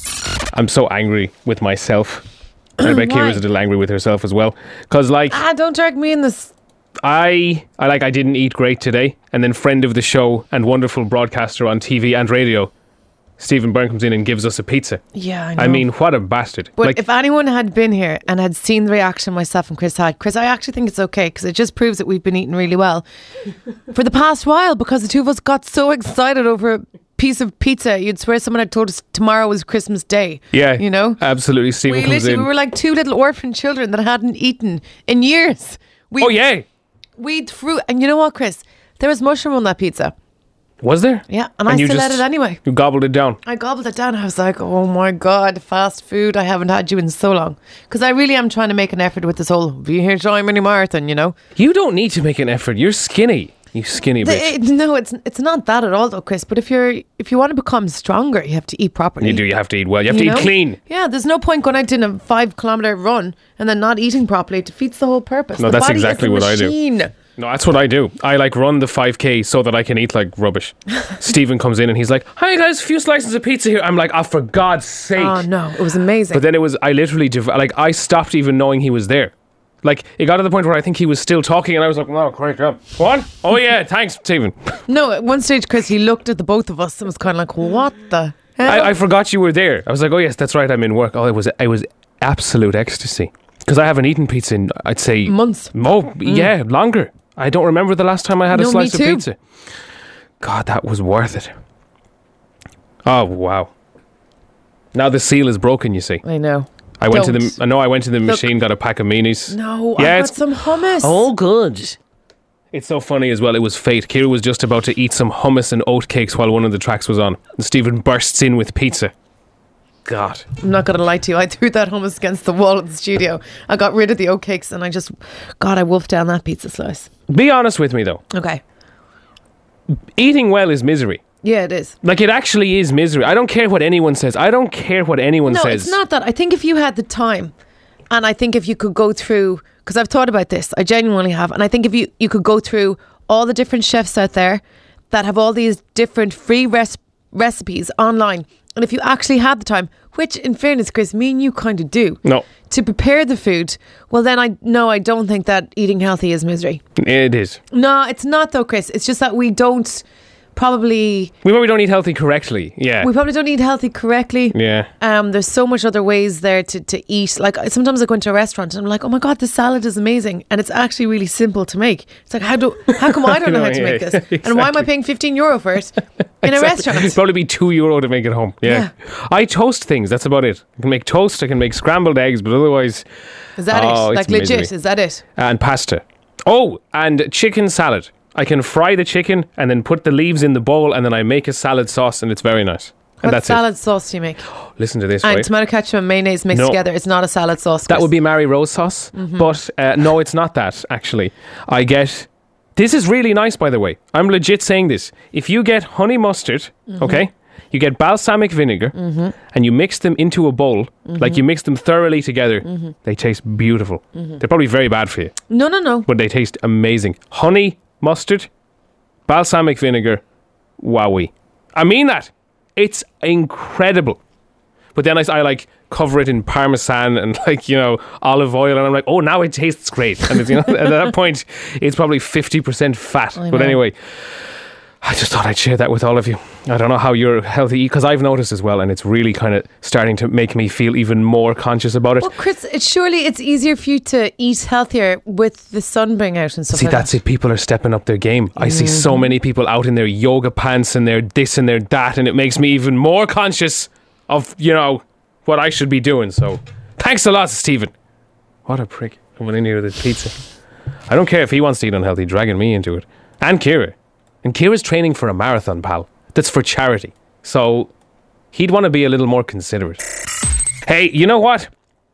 I'm so angry with myself. I bet Why? Ciara's a little angry with herself as well. Because, like, Ah, don't drag me in this. I, I like, I didn't eat great today. And then friend of the show and wonderful broadcaster on T V and radio, Stephen Byrne, comes in and gives us a pizza. Yeah, I know. I mean, what a bastard. But like, if anyone had been here and had seen the reaction myself and Chris had, Chris, I actually think it's okay because it just proves that we've been eating really well for the past while, because the two of us got so excited over a piece of pizza. You'd swear someone had told us tomorrow was Christmas Day. yeah, You know? absolutely. Stephen We comes literally in. we were like two little orphan children that hadn't eaten in years. We, Oh, yeah. We threw, and you know what, Chris? There was mushroom on that pizza. Was there? Yeah, and, I you still just- ate it anyway. You gobbled it down. I gobbled it down. I was like, oh my God, fast food. I haven't had you in so long. Because I really am trying to make an effort with this whole be here time mini marathon, you know? You don't need to make an effort. You're skinny. You skinny The- bitch. it- no, it's it's not that at all though, Chris. But if you're if you want to become stronger, you have to eat properly. You do. You have to eat well. You have to You eat know? clean. Yeah, there's no point going out in a five kilometre run and then not eating properly. It defeats the whole purpose. No, The that's body is exactly a what I do. machine. No, that's what I do. I like run the five K so that I can eat like rubbish. Stephen comes in and he's like, "Hi guys, a few slices of pizza here." I'm like, "Oh, for God's sake!" Oh no, it was amazing. But then it was, I literally, dev- like, I stopped even knowing he was there. Like, it got to the point where I think he was still talking and I was like, "Oh, great job." What? Oh yeah, thanks, Stephen. no, at one stage, Chris, he looked at the both of us and was kind of like, "What the hell?" I, I forgot you were there. I was like, "Oh yes, that's right. I'm in work." Oh, it was, it was absolute ecstasy because I haven't eaten pizza in, I'd say, Months. Oh, yeah, longer. I don't remember the last time I had a No, me slice of too. pizza. God, that was worth it. Oh wow! Now the seal is broken. You see, I know. I went to Don't. the. I know I went to the machine, got a pack of meanies. No, Yeah, I got it's- some hummus. Oh, good. It's so funny as well. It was fate. Ciara was just about to eat some hummus and oat cakes while one of the tracks was on, and Stephen bursts in with pizza. God. I'm not going to lie to you. I threw that hummus against the wall of the studio. I got rid of the oat cakes and I just, God, I wolfed down that pizza slice. Be honest with me though. Okay. Eating well is misery. Yeah, it is. Like, it actually is misery. I don't care what anyone says. I don't care what anyone No, says. it's not that. I think if you had the time, and I think if you could go through, because I've thought about this, I genuinely have, and I think if you, you could go through all the different chefs out there that have all these different free res- recipes online, and if you actually had the time, which in fairness, Chris, me and you kind of do, No. to prepare the food, well then I no, I don't think that eating healthy is misery. It is. No, it's not though, Chris. It's just that we don't probably We probably don't eat healthy correctly. Yeah. we probably don't eat healthy correctly. yeah. Um, there's so much other ways there to, to eat. Like sometimes I go into a restaurant and I'm like, oh my God, this salad is amazing, and it's actually really simple to make. It's like, how do how come I don't know how to Yeah, make yeah, this? And why am I exactly. paying fifteen euro for it in a It'd restaurant? probably be two euro to make it home. Yeah. I toast things. That's about it. I can make toast. I can make scrambled eggs, but otherwise, Is that Oh, it? it's Like legit? misery. Is that it? and pasta. Oh, and chicken salad. I can fry the chicken and then put the leaves in the bowl, and then I make a salad sauce, and it's very nice. And What that's salad sauce do you make? it. Listen to this, And right? tomato ketchup and mayonnaise mixed No. together. It's not a salad sauce. That Chris. would be Mary Rose sauce, but uh, no, it's not that, actually. I get... This is really nice, by the way. I'm legit saying this. If you get honey mustard, okay, you get balsamic vinegar, and you mix them into a bowl, like you mix them thoroughly together, they taste beautiful. They're probably very bad for you, No, no, no. but they taste amazing. Honey, mustard, balsamic vinegar, wowie. I mean that. It's incredible. But then I, I like cover it in parmesan and like, you know, olive oil, and I'm like, oh, now it tastes great. And it's, you know, at that point, it's probably fifty percent fat. I But know. anyway, I just thought I'd share that with all of you. I don't know how you're healthy, because I've noticed as well, and it's really kind of starting to make me feel even more conscious about it. Well, Chris, it, surely it's easier for you to eat healthier with the sun being out and stuff See, like that's that. it. People are stepping up their game. I see so many people out in their yoga pants and their this and their that, and it makes me even more conscious of, you know, what I should be doing. So, thanks a lot, Stephen. What a prick coming in here with his pizza. I don't care if he wants to eat unhealthy, dragging me into it. And Kira. And Kira's training for a marathon, pal. That's for charity. So, he'd want to be a little more considerate. Hey, you know what?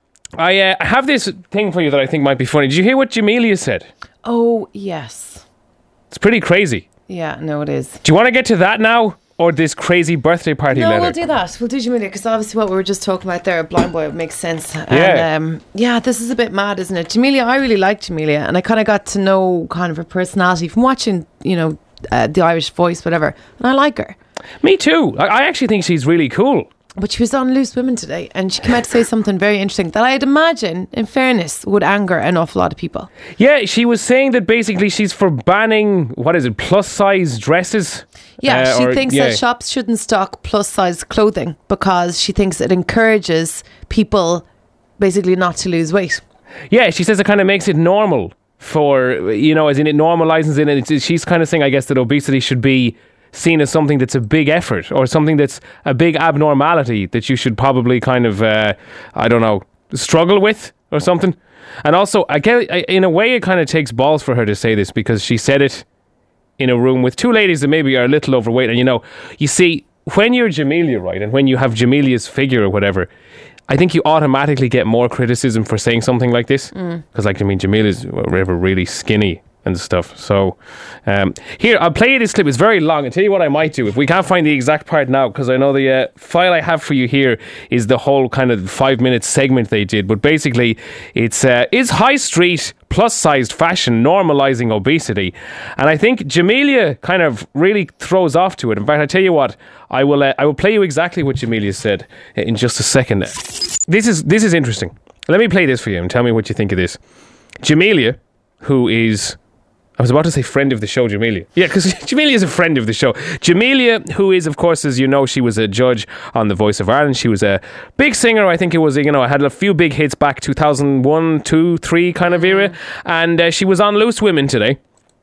I uh, I have this thing for you that I think might be funny. Did you hear what Jamelia said? Oh, yes. It's pretty crazy. Yeah, no, it is. Do you want to get to that now, or this crazy birthday party No, letter? we'll do that. We'll do Jamelia, because obviously what we were just talking about there, Blind Boy, makes sense. Yeah. And, um, yeah, this is a bit mad, isn't it? Jamelia, I really like Jamelia, and I kind of got to know kind of her personality from watching, you know, uh, The Irish Voice, whatever. And I like her. Me too. I, I actually think she's really cool. But she was on Loose Women today, and she came out to say something very interesting that I'd imagine, in fairness, would anger an awful lot of people. Yeah, she was saying that basically she's for banning, what is it, plus size dresses? Yeah, Uh, she or- thinks yeah. that shops shouldn't stock plus size clothing because she thinks it encourages people basically not to lose weight. Yeah, she says it kind of makes it normal for, you know, as in it normalizes it. And it's, she's kind of saying, I guess, that obesity should be seen as something that's a big effort, or something that's a big abnormality that you should probably kind of, uh, I don't know, struggle with or something. And also, I get, I- in a way, it kind of takes balls for her to say this, because she said it in a room with two ladies that maybe are a little overweight. And, you know, you see, when you're Jamelia, right, and when you have Jamelia's figure or whatever, I think you automatically get more criticism for saying something like this. Because, like, I mean, Jamelia's ever really skinny and stuff. So, um, here, I'll play you this clip. It's very long. I'll tell you what I might do. If we can't find the exact part now, because I know the uh, file I have for you here is the whole kind of five-minute segment they did. But basically, it's, uh, is high street plus-sized fashion normalising obesity? And I think Jamelia kind of really throws off to it. In fact, I tell you what, I will uh, I will play you exactly what Jamelia said in just a second. This is this is interesting. Let me play this for you and tell me what you think of this. Jamelia, who is... I was about to say friend of the show, Jamelia. Yeah, because Jamelia is a friend of the show. Jamelia, who is, of course, as you know, she was a judge on The Voice of Ireland. She was a big singer. I think it was, you know, had a few big hits back two thousand one, two, three kind of era. And uh, she was on Loose Women today.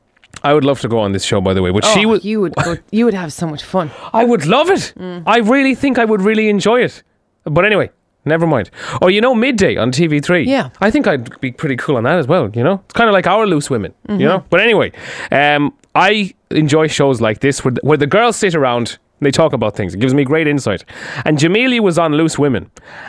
I would love to go on this show, by the way. But she Oh, was... you would go, you would have so much fun. I would love it. I really think I would really enjoy it. But anyway, never mind. Or, you know, Midday on T V three. Yeah. I think I'd be pretty cool on that as well, you know? It's kind of like our Loose Women, you know? But anyway, um, I enjoy shows like this where, where the girls sit around and they talk about things. It gives me great insight. And Jamelia was on Loose Women.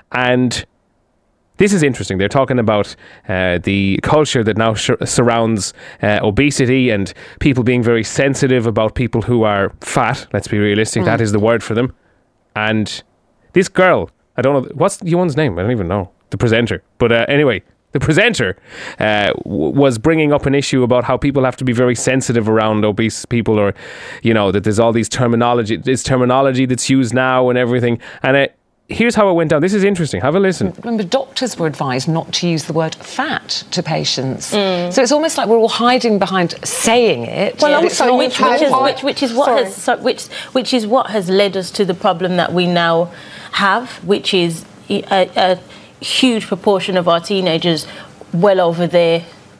And this is interesting. They're talking about uh, the culture that now sh- surrounds uh, obesity and people being very sensitive about people who are fat. Let's be realistic. That is the word for them. And this girl... I don't know. What's the one's name? I don't even know. The presenter. But uh, anyway, the presenter uh, w- was bringing up an issue about how people have to be very sensitive around obese people, or, you know, that there's all these terminology, this terminology that's used now and everything. And uh, here's how it went down. This is interesting. Have a listen. Remember, doctors were advised not to use the word fat to patients. So it's almost like we're all hiding behind saying it. Well, but it's also, not which, true. which, is, which, which is what Sorry. has so, which which is what has led us to the problem that we now have, which is a, a huge proportion of our teenagers well over their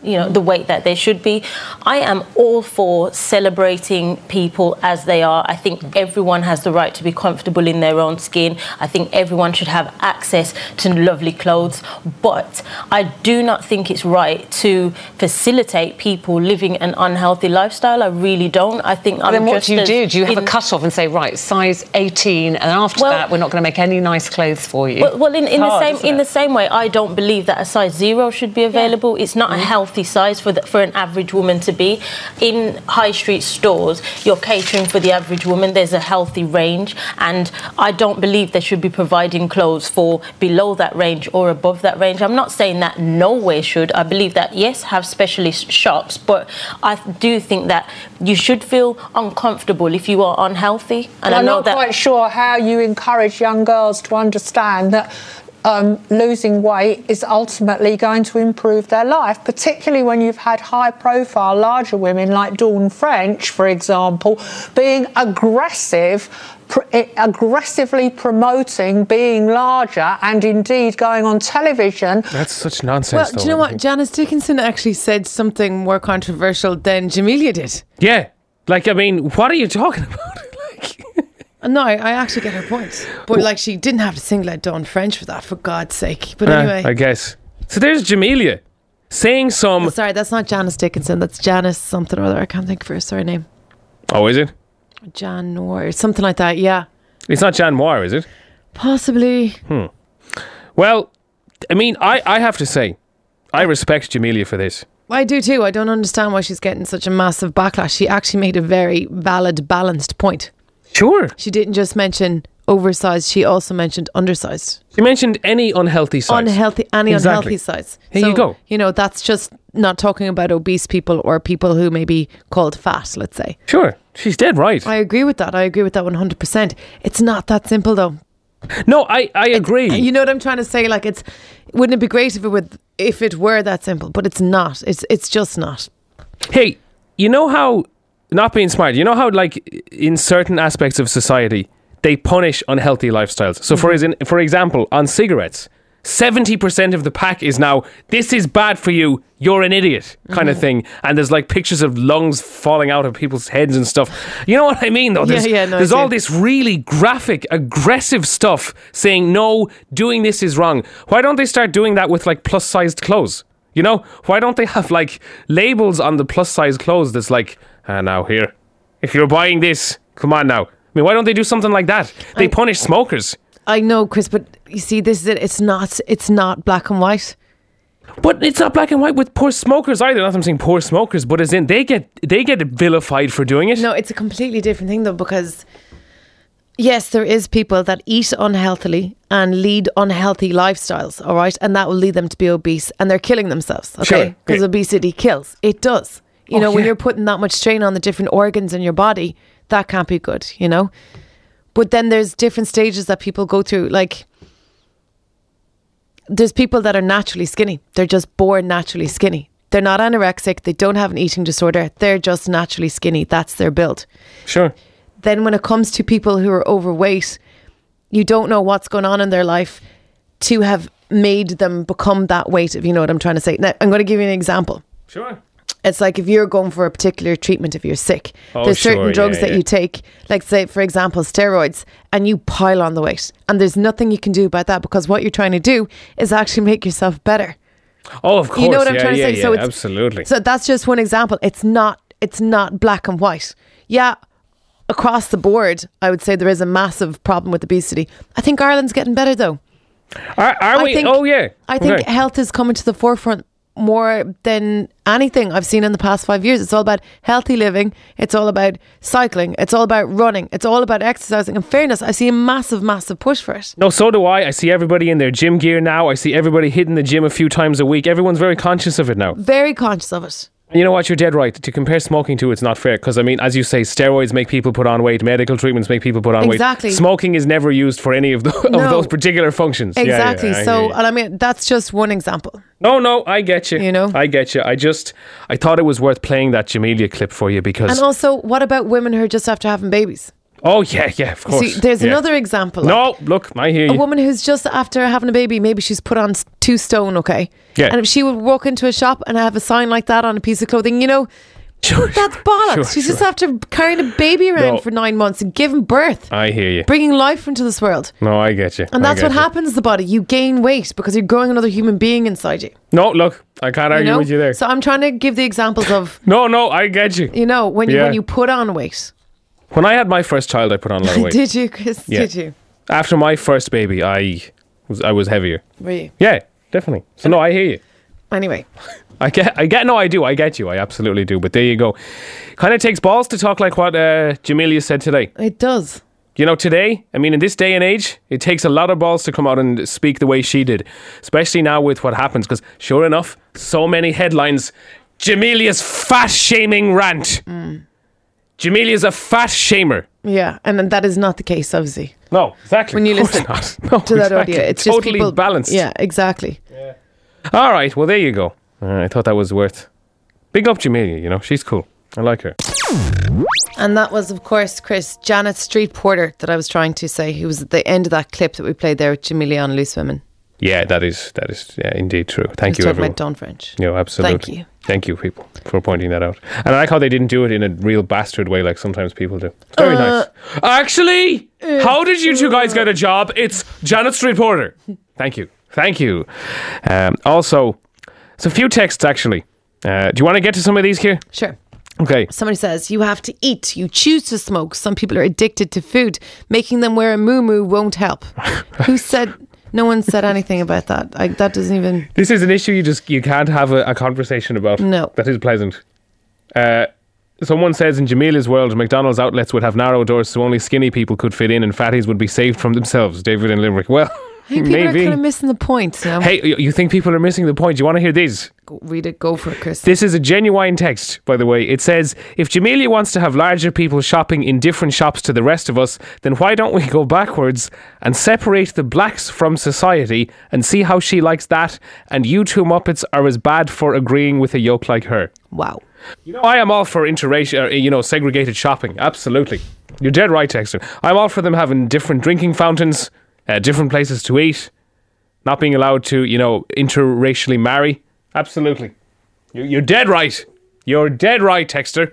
you know, the weight that they should be. I am all for celebrating people as they are. I think everyone has the right to be comfortable in their own skin. I think everyone should have access to lovely clothes. But I do not think it's right to facilitate people living an unhealthy lifestyle. I really don't. I think well, I'm then what just do you as do? Do you have in, a cut-off and say, right, size eighteen, and after well, that we're not going to make any nice clothes for you? Well, well in, in hard, the same isn't in it? the same way, I don't believe that a size zero should be available. Yeah. It's not mm-hmm. a healthy size for the, for an average woman to be. In high street stores, you're catering for the average woman. There's a healthy range, and I don't believe they should be providing clothes for below that range or above that range. I'm not saying that nowhere should. I believe that, yes, have specialist shops, but I do think that you should feel uncomfortable if you are unhealthy. And well, I know I'm not that quite sure how you encourage young girls to understand that Um, losing weight is ultimately going to improve their life, particularly when you've had high-profile, larger women like Dawn French, for example, being aggressive, pr- aggressively promoting being larger and indeed going on television. That's such nonsense. Well, though, do you know I what? think. Janice Dickinson actually said something more controversial than Jamelia did. Yeah. Like, I mean, what are you talking about? like... No, I, I actually get her point. But, like, she didn't have to single out Dawn French for that, for God's sake. But Uh, anyway. I guess. So there's Jamelia saying some... Oh, sorry, that's not Janice Dickinson. That's Janice something or other. I can't think of her surname. Oh, is it? Jan Noir, something like that, yeah. It's not Jan Moir, is it? Possibly. Hmm. Well, I mean, I, I have to say, I respect Jamelia for this. I do too. I don't understand why she's getting such a massive backlash. She actually made a very valid, balanced point. Sure. She didn't just mention oversized, she also mentioned undersized. She mentioned any unhealthy size. Unhealthy, any Exactly. unhealthy size. Here so, you go. You know, that's just not talking about obese people or people who may be called fat, let's say. Sure. She's dead right. I agree with that. I agree with that one hundred percent. It's not that simple though. No, I, I agree. You know what I'm trying to say? Like, it's, wouldn't it be great if it would, if it were that simple? But it's not. It's it's just not. Hey, you know how, not being smart, you know how, like, in certain aspects of society, they punish unhealthy lifestyles. So, for, mm-hmm. for example, on cigarettes, seventy percent of the pack is now, this is bad for you, you're an idiot, kind mm-hmm. of thing. And there's, like, pictures of lungs falling out of people's heads and stuff. You know what I mean, though? There's, yeah, yeah, no, there's all this really graphic, aggressive stuff saying, no, doing this is wrong. Why don't they start doing that with, like, plus-sized clothes? You know? Why don't they have, like, labels on the plus-sized clothes that's like, ah, now, here, if you're buying this, come on now. I mean, why don't they do something like that? They I, punish smokers. I know, Chris, but you see, this is it. It's not, it's not black and white. But it's not black and white with poor smokers either. Not that I'm saying poor smokers, but as in they get they get vilified for doing it. No, it's a completely different thing though, because yes, there is people that eat unhealthily and lead unhealthy lifestyles, all right, and that will lead them to be obese, and they're killing themselves, okay? Because sure. yeah. obesity kills. It does. You oh, know, yeah. when you're putting that much strain on the different organs in your body, that can't be good, you know? But then there's different stages that people go through. Like, there's people that are naturally skinny. They're just born naturally skinny. They're not anorexic. They don't have an eating disorder. They're just naturally skinny. That's their build. Sure. Then when it comes to people who are overweight, you don't know what's going on in their life to have made them become that weight, if you know what I'm trying to say. Now, I'm going to give you an example. Sure. It's like if you're going for a particular treatment, if you're sick, oh, there's certain sure, drugs yeah, that yeah. you take, like say, for example, steroids, and you pile on the weight. And there's nothing you can do about that because what you're trying to do is actually make yourself better. Oh, of course. You know what I'm yeah, trying to yeah, say? Yeah, so it's, absolutely. So that's just one example. It's not, it's not black and white. Yeah, across the board, I would say there is a massive problem with obesity. I think Ireland's getting better though. Are, are I we? think, oh, yeah. I think okay. health is coming to the forefront more than anything I've seen in the past five years. It's all about healthy living. It's all about cycling. It's all about running. It's all about exercising. In fairness, I see a massive, massive push for it. No, so do I. I see everybody in their gym gear now. I see everybody hitting the gym a few times a week. Everyone's very conscious of it now. Very conscious of it. You know what? You're dead right. To compare smoking to it's not fair because, I mean, as you say, steroids make people put on weight. Medical treatments make people put on exactly. weight. Smoking is never used for any of, the, no. of those particular functions. Exactly. Yeah, yeah, I so, and I mean, that's just one example. No, no, I get you. You know? I get you. I just, I thought it was worth playing that Jamelia clip for you because... And also, what about women who are just after having babies? Oh, yeah, yeah, of course. See, there's yeah. another example. Like No, look, I hear a you. woman who's just after having a baby, maybe she's put on s- two stone, okay? Yeah. And if she would walk into a shop and have a sign like that on a piece of clothing, you know, Sure, that's bollocks. sure, she's just sure. after carrying a baby around No. for nine months and giving birth, I hear you. bringing life into this world. No, I get you. And I that's get what you. happens to the body. You gain weight because you're growing another human being inside you. No, look, I can't You argue know? with you there. So I'm trying to give the examples of, No, no, I get you. you know, when you Yeah. when you put on weight. When I had my first child, I put on a lot of weight. Did you, Chris? Yeah. Did you? After my first baby, I was I was heavier. Were you? Yeah, definitely. So no, I hear you. Anyway. I get, I get, no, I do, I get you, I absolutely do. But there you go. Kind of takes balls to talk like what uh, Jamelia said today. It does. You know, today, I mean, in this day and age, it takes a lot of balls to come out and speak the way she did, especially now with what happens. Because sure enough, so many headlines. Jamelia's fat shaming rant. Mm. Jamelia's a fat shamer. Yeah, and then that is not the case, obviously. No, exactly. When you Of course listen not. No, to that exactly. audio, it's totally just people balanced. Yeah, exactly. All right, well, there you go. Uh, I thought that was worth. Big up Jamelia, you know, she's cool. I like her. And that was, of course, Chris, Janet Street Porter that I was trying to say, who was at the end of that clip that we played there with Jamelia on Loose Women. Yeah, that is that is yeah, indeed true. Thank I was you, talking everyone. about Dawn French. Yeah, absolutely. Thank you. Thank you, people, for pointing that out. And I like how they didn't do it in a real bastard way like sometimes people do. It's very Uh, nice. Actually, how did you two guys get a job? It's Janet Street Porter. Thank you. Thank you. Um, also, it's a few texts, actually. Uh, do you want to get to some of these here? Sure. Okay. Somebody says, you have to eat, you choose to smoke. Some people are addicted to food. Making them wear a moo-moo won't help. Who said... No one said anything about that. I, that doesn't even... This is an issue you just you can't have a, a conversation about. No. That is pleasant. Uh, someone says in Jamelia's world, McDonald's outlets would have narrow doors so only skinny people could fit in and fatties would be saved from themselves. David in Limerick. Well, I think people maybe. are kind of missing the point. You know? Hey, you you think people are missing the point? Do you want to hear this? Go, read it. Go for it, Chris. This is a genuine text, by the way. It says, if Jamelia wants to have larger people shopping in different shops to the rest of us, then why don't we go backwards and separate the blacks from society and see how she likes that, and you two Muppets are as bad for agreeing with a yoke like her. Wow. You know, I am all for interracial, uh, you know, segregated shopping. Absolutely. You're dead right, Texter. I'm all for them having different drinking fountains, uh, different places to eat, not being allowed to, you know, interracially marry. Absolutely. You're, you're dead right. You're dead right, Texter.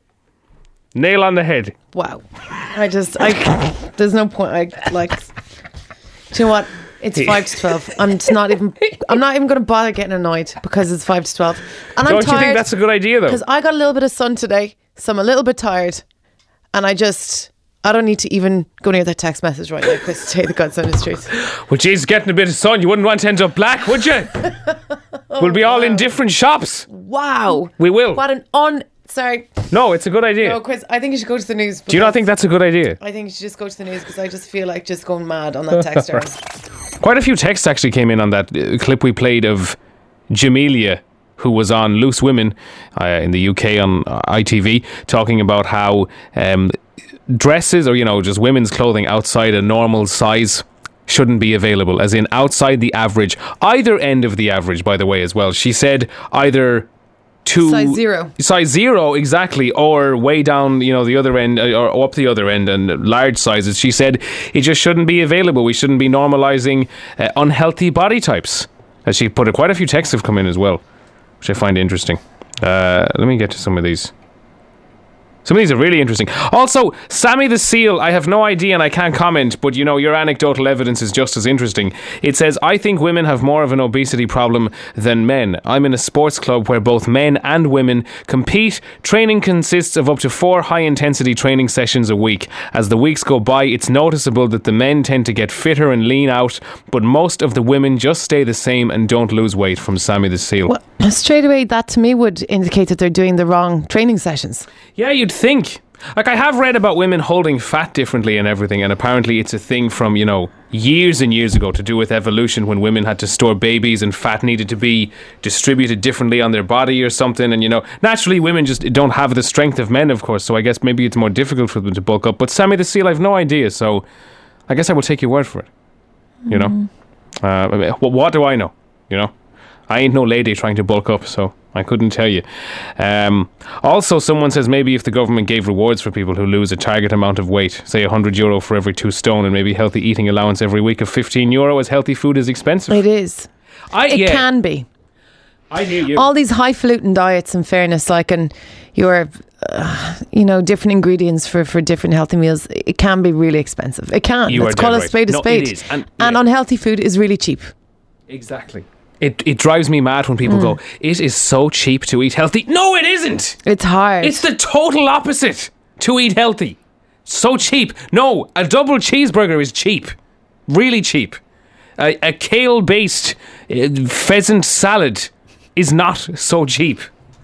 Nail on the head. Wow. I just, I, there's no point. I like, do you know what? It's five to twelve. I'm just not even, I'm not even going to bother getting annoyed because it's five to twelve. And I'm Don't tired. you think that's a good idea, though? Because I got a little bit of sun today, so I'm a little bit tired. And I just, I don't need to even go near that text message right now, Chris, to take the God's honest truth. Well, Jesus, getting a bit of sun, you wouldn't want to end up black, would you? We'll be all in different shops. Wow. We will. What an un... Sorry. No, it's a good idea. No, Chris, I think you should go to the news. Do you not think that's a good idea? I think you should just go to the news because I just feel like just going mad on that texter. Quite a few texts actually came in on that uh, clip we played of Jamelia, who was on Loose Women uh, in the U K on uh, I T V, talking about how um, dresses or, you know, just women's clothing outside a normal size shouldn't be available, as in outside the average, either end of the average, by the way, as well. She said either to Size zero. size zero, exactly, or way down, you know, the other end, uh, or up the other end, and large sizes. She said it just shouldn't be available. We shouldn't be normalising uh, unhealthy body types. As she put it, quite a few texts have come in as well, which I find interesting. Uh, let me get to some of these. Some of these are really interesting. Also, Sammy the Seal, I have no idea and I can't comment, but you know, your anecdotal evidence is just as interesting. It says, I think women have more of an obesity problem than men. I'm in a sports club where both men and women compete. Training consists of up to four high-intensity training sessions a week. As the weeks go by, it's noticeable that the men tend to get fitter and lean out, but most of the women just stay the same and don't lose weight. From Sammy the Seal. Well, straight away, that to me would indicate that they're doing the wrong training sessions. Yeah, you'd think. Like, I have read about women holding fat differently and everything, and apparently it's a thing from, you know, years and years ago to do with evolution, when women had to store babies and fat needed to be distributed differently on their body or something. And, you know, naturally women just don't have the strength of men, of course, so I guess maybe it's more difficult for them to bulk up. But Sammy the Seal, I've no idea, so I guess I will take your word for it. You know? Uh, I mean, what, what do I know? You know? I ain't no lady trying to bulk up, so I couldn't tell you. Um, also, someone says maybe if the government gave rewards for people who lose a target amount of weight, say one hundred euro for every two stone, and maybe healthy eating allowance every week of fifteen euro, as healthy food is expensive. It is. I, it yeah. can be. I hear you. All these highfalutin diets, in fairness, like and your, uh, you know, different ingredients for, for different healthy meals, it can be really expensive. It can. You Let's are call dead a right. spade a No, spade. it is. And, and yeah. unhealthy food is really cheap. Exactly. It it drives me mad when people Mm. go, it is so cheap to eat healthy. No, it isn't. It's hard. It's the total opposite to eat healthy. So cheap. No, a double cheeseburger is cheap. Really cheap. A, a kale-based uh, pheasant salad is not so cheap.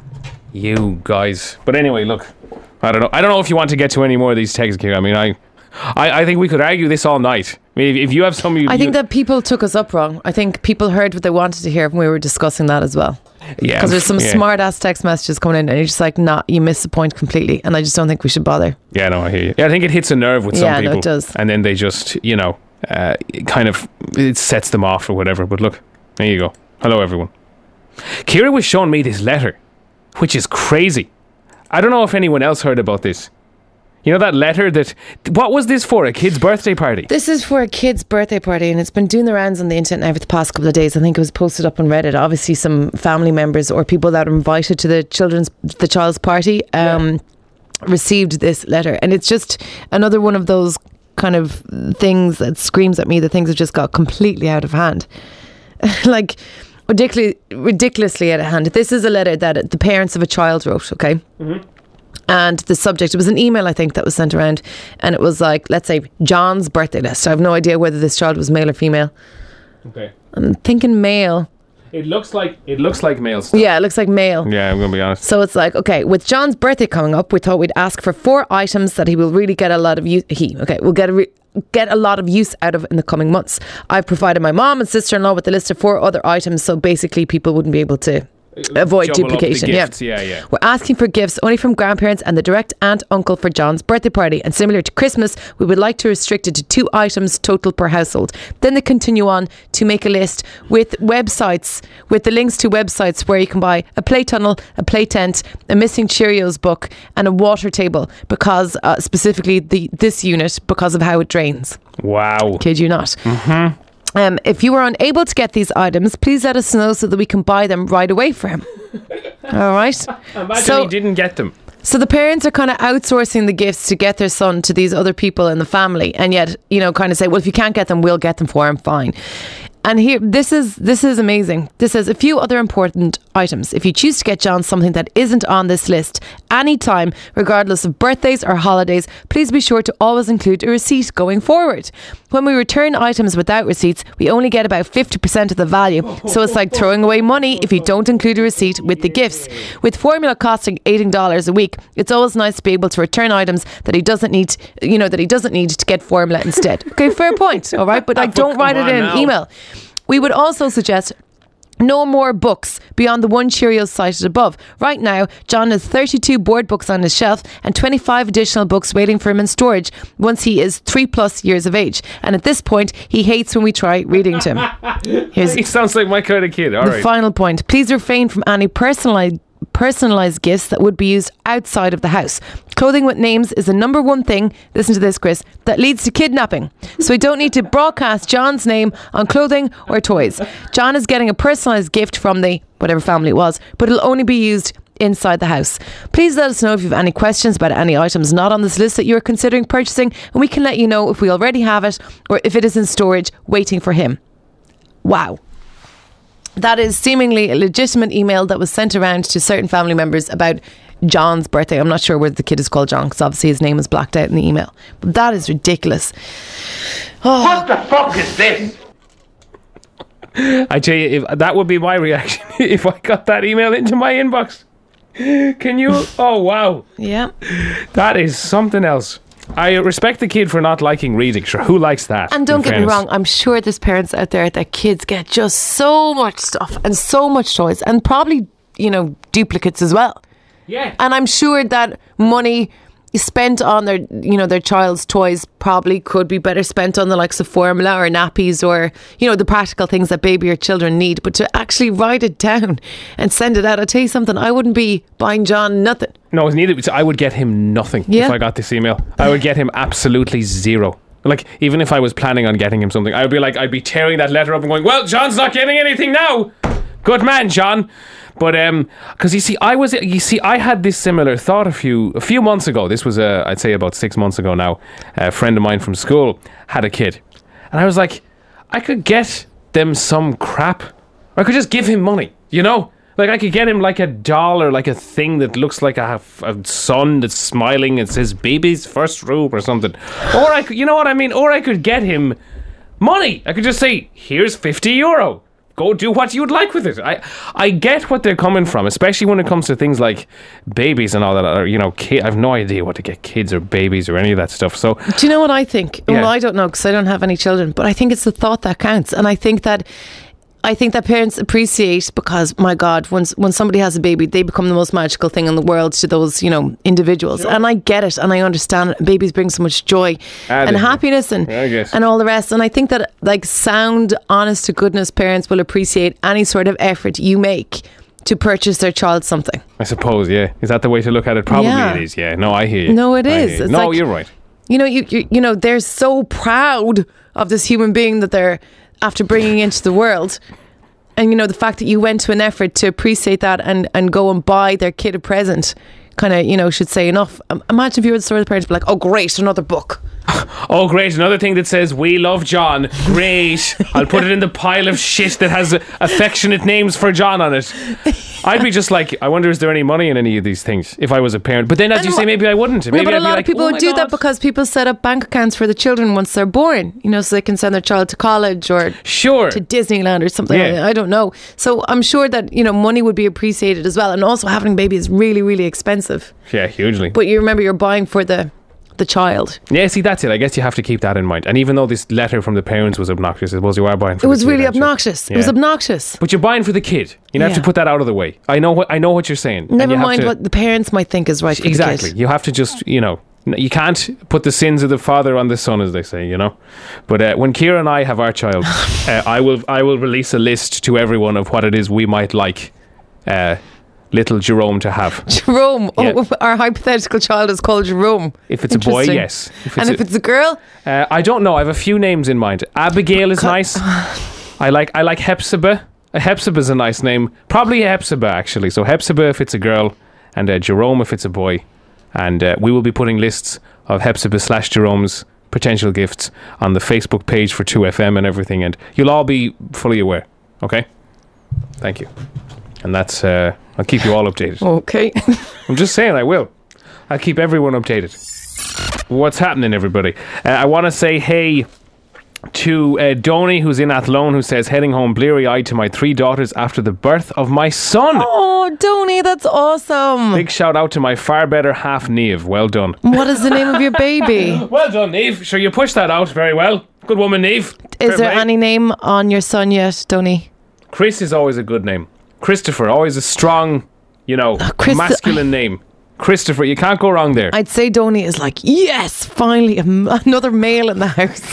You guys. But anyway, look. I don't know. I don't know if you want to get to any more of these texts here. I mean, I, I, I think we could argue this all night. I mean, if, if you have some, you, I think you, that people took us up wrong. I think people heard what they wanted to hear when we were discussing that as well. Yeah, Because there's some yeah. smart ass text messages coming in, and you're just like, nah, you missed the point completely. And I just don't think we should bother. Yeah, no, I hear you. Yeah, I think it hits a nerve with some Yeah, no, people. it does. And then they just, you know, uh, it kind of, it sets them off or whatever. But look, there you go. Hello, everyone. Kira was showing me this letter, which is crazy. I don't know if anyone else heard about this. You know that letter that... What was this for? A kid's birthday party? This is for a kid's birthday party, and it's been doing the rounds on the internet now for the past couple of days. I think it was posted up on Reddit. Obviously, some family members or people that are invited to the children's, the child's party, um, yeah. received this letter, and it's just another one of those kind of things that screams at me that things have just got completely out of hand, like ridiculously, ridiculously out of hand. This is a letter that the parents of a child wrote. Okay. Mm-hmm. And the subject, it was an email, I think, that was sent around, and it was like, let's say, John's birthday list. I have no idea whether this child was male or female. Okay. I'm thinking male. It looks like it looks like male stuff. Yeah, it looks like male. Yeah, I'm going to be honest. So it's like, okay, with John's birthday coming up, we thought we'd ask for four items that he will really get a lot of use. He, okay, will get a re- get a lot of use out of in the coming months. I've provided my mom and sister-in-law with a list of four other items, so basically people wouldn't be able to avoid Jumble up the duplication. gifts, Yeah. yeah, yeah. We're asking for gifts only from grandparents and the direct aunt uncle for John's birthday party, and similar to Christmas, we would like to restrict it to two items total per household. Then they continue on to make a list with websites, with the links to websites where you can buy a play tunnel, a play tent, a Missing Cheerios book, and a water table, because uh, specifically the this unit, because of how it drains. Wow. Kid you not. Mm-hmm. Um, if you are unable to get these items, please let us know so that we can buy them right away for him. All right. Imagine so, he didn't get them. So the parents are kind of outsourcing the gifts to get their son to these other people in the family, and yet, you know, kind of say, well, if you can't get them, we'll get them for him. Fine. And here, this is this is amazing. This says a few other important items. If you choose to get John something that isn't on this list anytime, regardless of birthdays or holidays, please be sure to always include a receipt going forward. When we return items without receipts, we only get about fifty percent of the value. So it's like throwing away money if you don't include a receipt with the gifts. With formula costing eighteen dollars a week, it's always nice to be able to return items that he doesn't need, you know, that he doesn't need to get formula instead. Okay, fair point. All right, but like, don't write it in an email. We would also suggest no more books beyond the one Cheerios cited above. Right now, John has thirty-two board books on his shelf and twenty-five additional books waiting for him in storage once he is three plus years of age. And at this point, he hates when we try reading to him. Here's he sounds like my kind of kid. All the right. final point. Please refrain from any personalized personalised gifts that would be used outside of the house. Clothing with names is the number one thing, listen to this, Chris, that leads to kidnapping. So we don't need to broadcast John's name on clothing or toys. John is getting a personalised gift from the whatever family it was, but it'll only be used inside the house. Please let us know if you have any questions about any items not on this list that you're considering purchasing, and we can let you know if we already have it or if it is in storage waiting for him. Wow. That is seemingly a legitimate email that was sent around to certain family members about John's birthday. I'm not sure whether the kid is called John, because obviously his name is blacked out in the email. But that is ridiculous. Oh. What the fuck is this? I tell you, if, that would be my reaction if I got that email into my inbox. Can you? Oh, wow. Yeah. That is something else. I respect the kid for not liking reading. Sure, who likes that? And don't get fairness? me wrong, I'm sure there's parents out there that kids get just so much stuff and so much toys, and probably, you know, duplicates as well. Yeah. And I'm sure that money spent on their, you know, their child's toys probably could be better spent on the likes of formula or nappies or, you know, the practical things that baby or children need. But to actually write it down and send it out, I'll tell you something, I wouldn't be buying John nothing. No, it's neither. I would get him nothing Yeah. if I got this email. I would get him absolutely zero. Like, even if I was planning on getting him something, I would be like, I'd be tearing that letter up and going, well, John's not getting anything now. Good man, John. But um, because you see, I was, you see, I had this similar thought a few a few months ago. This was, uh, I'd say, about six months ago now. A friend of mine from school had a kid, and I was like, I could get them some crap, or I could just give him money. You know, like I could get him like a doll or like a thing that looks like a, a sun that's smiling and says "baby's first room" or something. Or I could, you know what I mean? Or I could get him money. I could just say, "Here's fifty euro. Go do what you'd like with it." I I get what they're coming from, especially when it comes to things like babies and all that. Or, you know, ki- I have no idea what to get kids or babies or any of that stuff. So, do you know what I think? Yeah. Well, I don't know because I don't have any children, but I think it's the thought that counts. And I think that I think that parents appreciate, because my God, once when somebody has a baby, they become the most magical thing in the world to those, you know, individuals. Sure. And I get it, and I understand it. Babies bring so much joy I and happiness and and all the rest. And I think that like sound, honest to goodness parents will appreciate any sort of effort you make to purchase their child something. I suppose, yeah. Is that the way to look at it? Probably Yeah. it is. Yeah. No, I hear you. No, it I is. hear you. It's No, like- you're right. You know, you, you you know, they're so proud of this human being that they're after bringing into the world. And, you know, the fact that you went to an effort to appreciate that and, and go and buy their kid a present kind of, you know, should say enough. Um, imagine if you were the sort of parents be like, oh, great, another book. Oh, great. Another thing that says, "We love John." Great. I'll put it in the pile of shit that has affectionate names for John on it. I'd be just like, I wonder, is there any money in any of these things if I was a parent? But then, as you say, maybe I wouldn't. Maybe No, but I'd a be lot like, of people oh would my do that God. because people set up bank accounts for the children once they're born, you know, so they can send their child to college or sure. to Disneyland or something. Yeah. I don't know. So I'm sure that, you know, money would be appreciated as well. And also having a baby is really, really expensive. Yeah, hugely. But you remember you're buying for the the child. Yeah, see, that's it. I guess you have to keep that in mind. And even though this letter from the parents was obnoxious, I suppose you are buying for It was the kid, really aren't you? obnoxious. It Yeah. was obnoxious. But you're buying for the kid. You have Yeah. to put that out of the way. I know what I know what you're saying. And Never you have mind to- what the parents might think is right for Exactly. the kid. You have to just, you know, you can't put the sins of the father on the son, as they say, you know. But uh, when Kira and I have our child, uh, I will I will release a list to everyone of what it is we might like uh, little Jerome to have. Jerome. Yeah. Oh, our hypothetical child is called Jerome. If it's a boy, Interesting. yes. If and a- if it's a girl, Uh, I don't know. I have a few names in mind. Abigail is nice. I like I like Hepzibah. Uh, Hepzibah is a nice name. Probably Hepzibah, actually. So Hepzibah if it's a girl, and uh, Jerome if it's a boy. And uh, we will be putting lists of Hepzibah slash Jerome's potential gifts on the Facebook page for two F M and everything. And you'll all be fully aware. Okay? Thank you. And that's... Uh, I'll keep you all updated. okay. I'm just saying I will. I'll keep everyone updated. What's happening, everybody? Uh, I want to say hey to uh, Donny, who's in Athlone, who says, heading home bleary-eyed to my three daughters after the birth of my son. Oh, Donny, that's awesome. Big shout out to my far better half, Niamh. Well done. What is the name of your baby? Well done, Niamh. Sure, you pushed that out very well. Good woman, Niamh. Is Fair there play. any name on your son yet, Donny? Chris is always a good name. Christopher, always a strong, you know, Christ- masculine name. Christopher, you can't go wrong there. I'd say Donny is like, yes, finally, a m- another male in the house.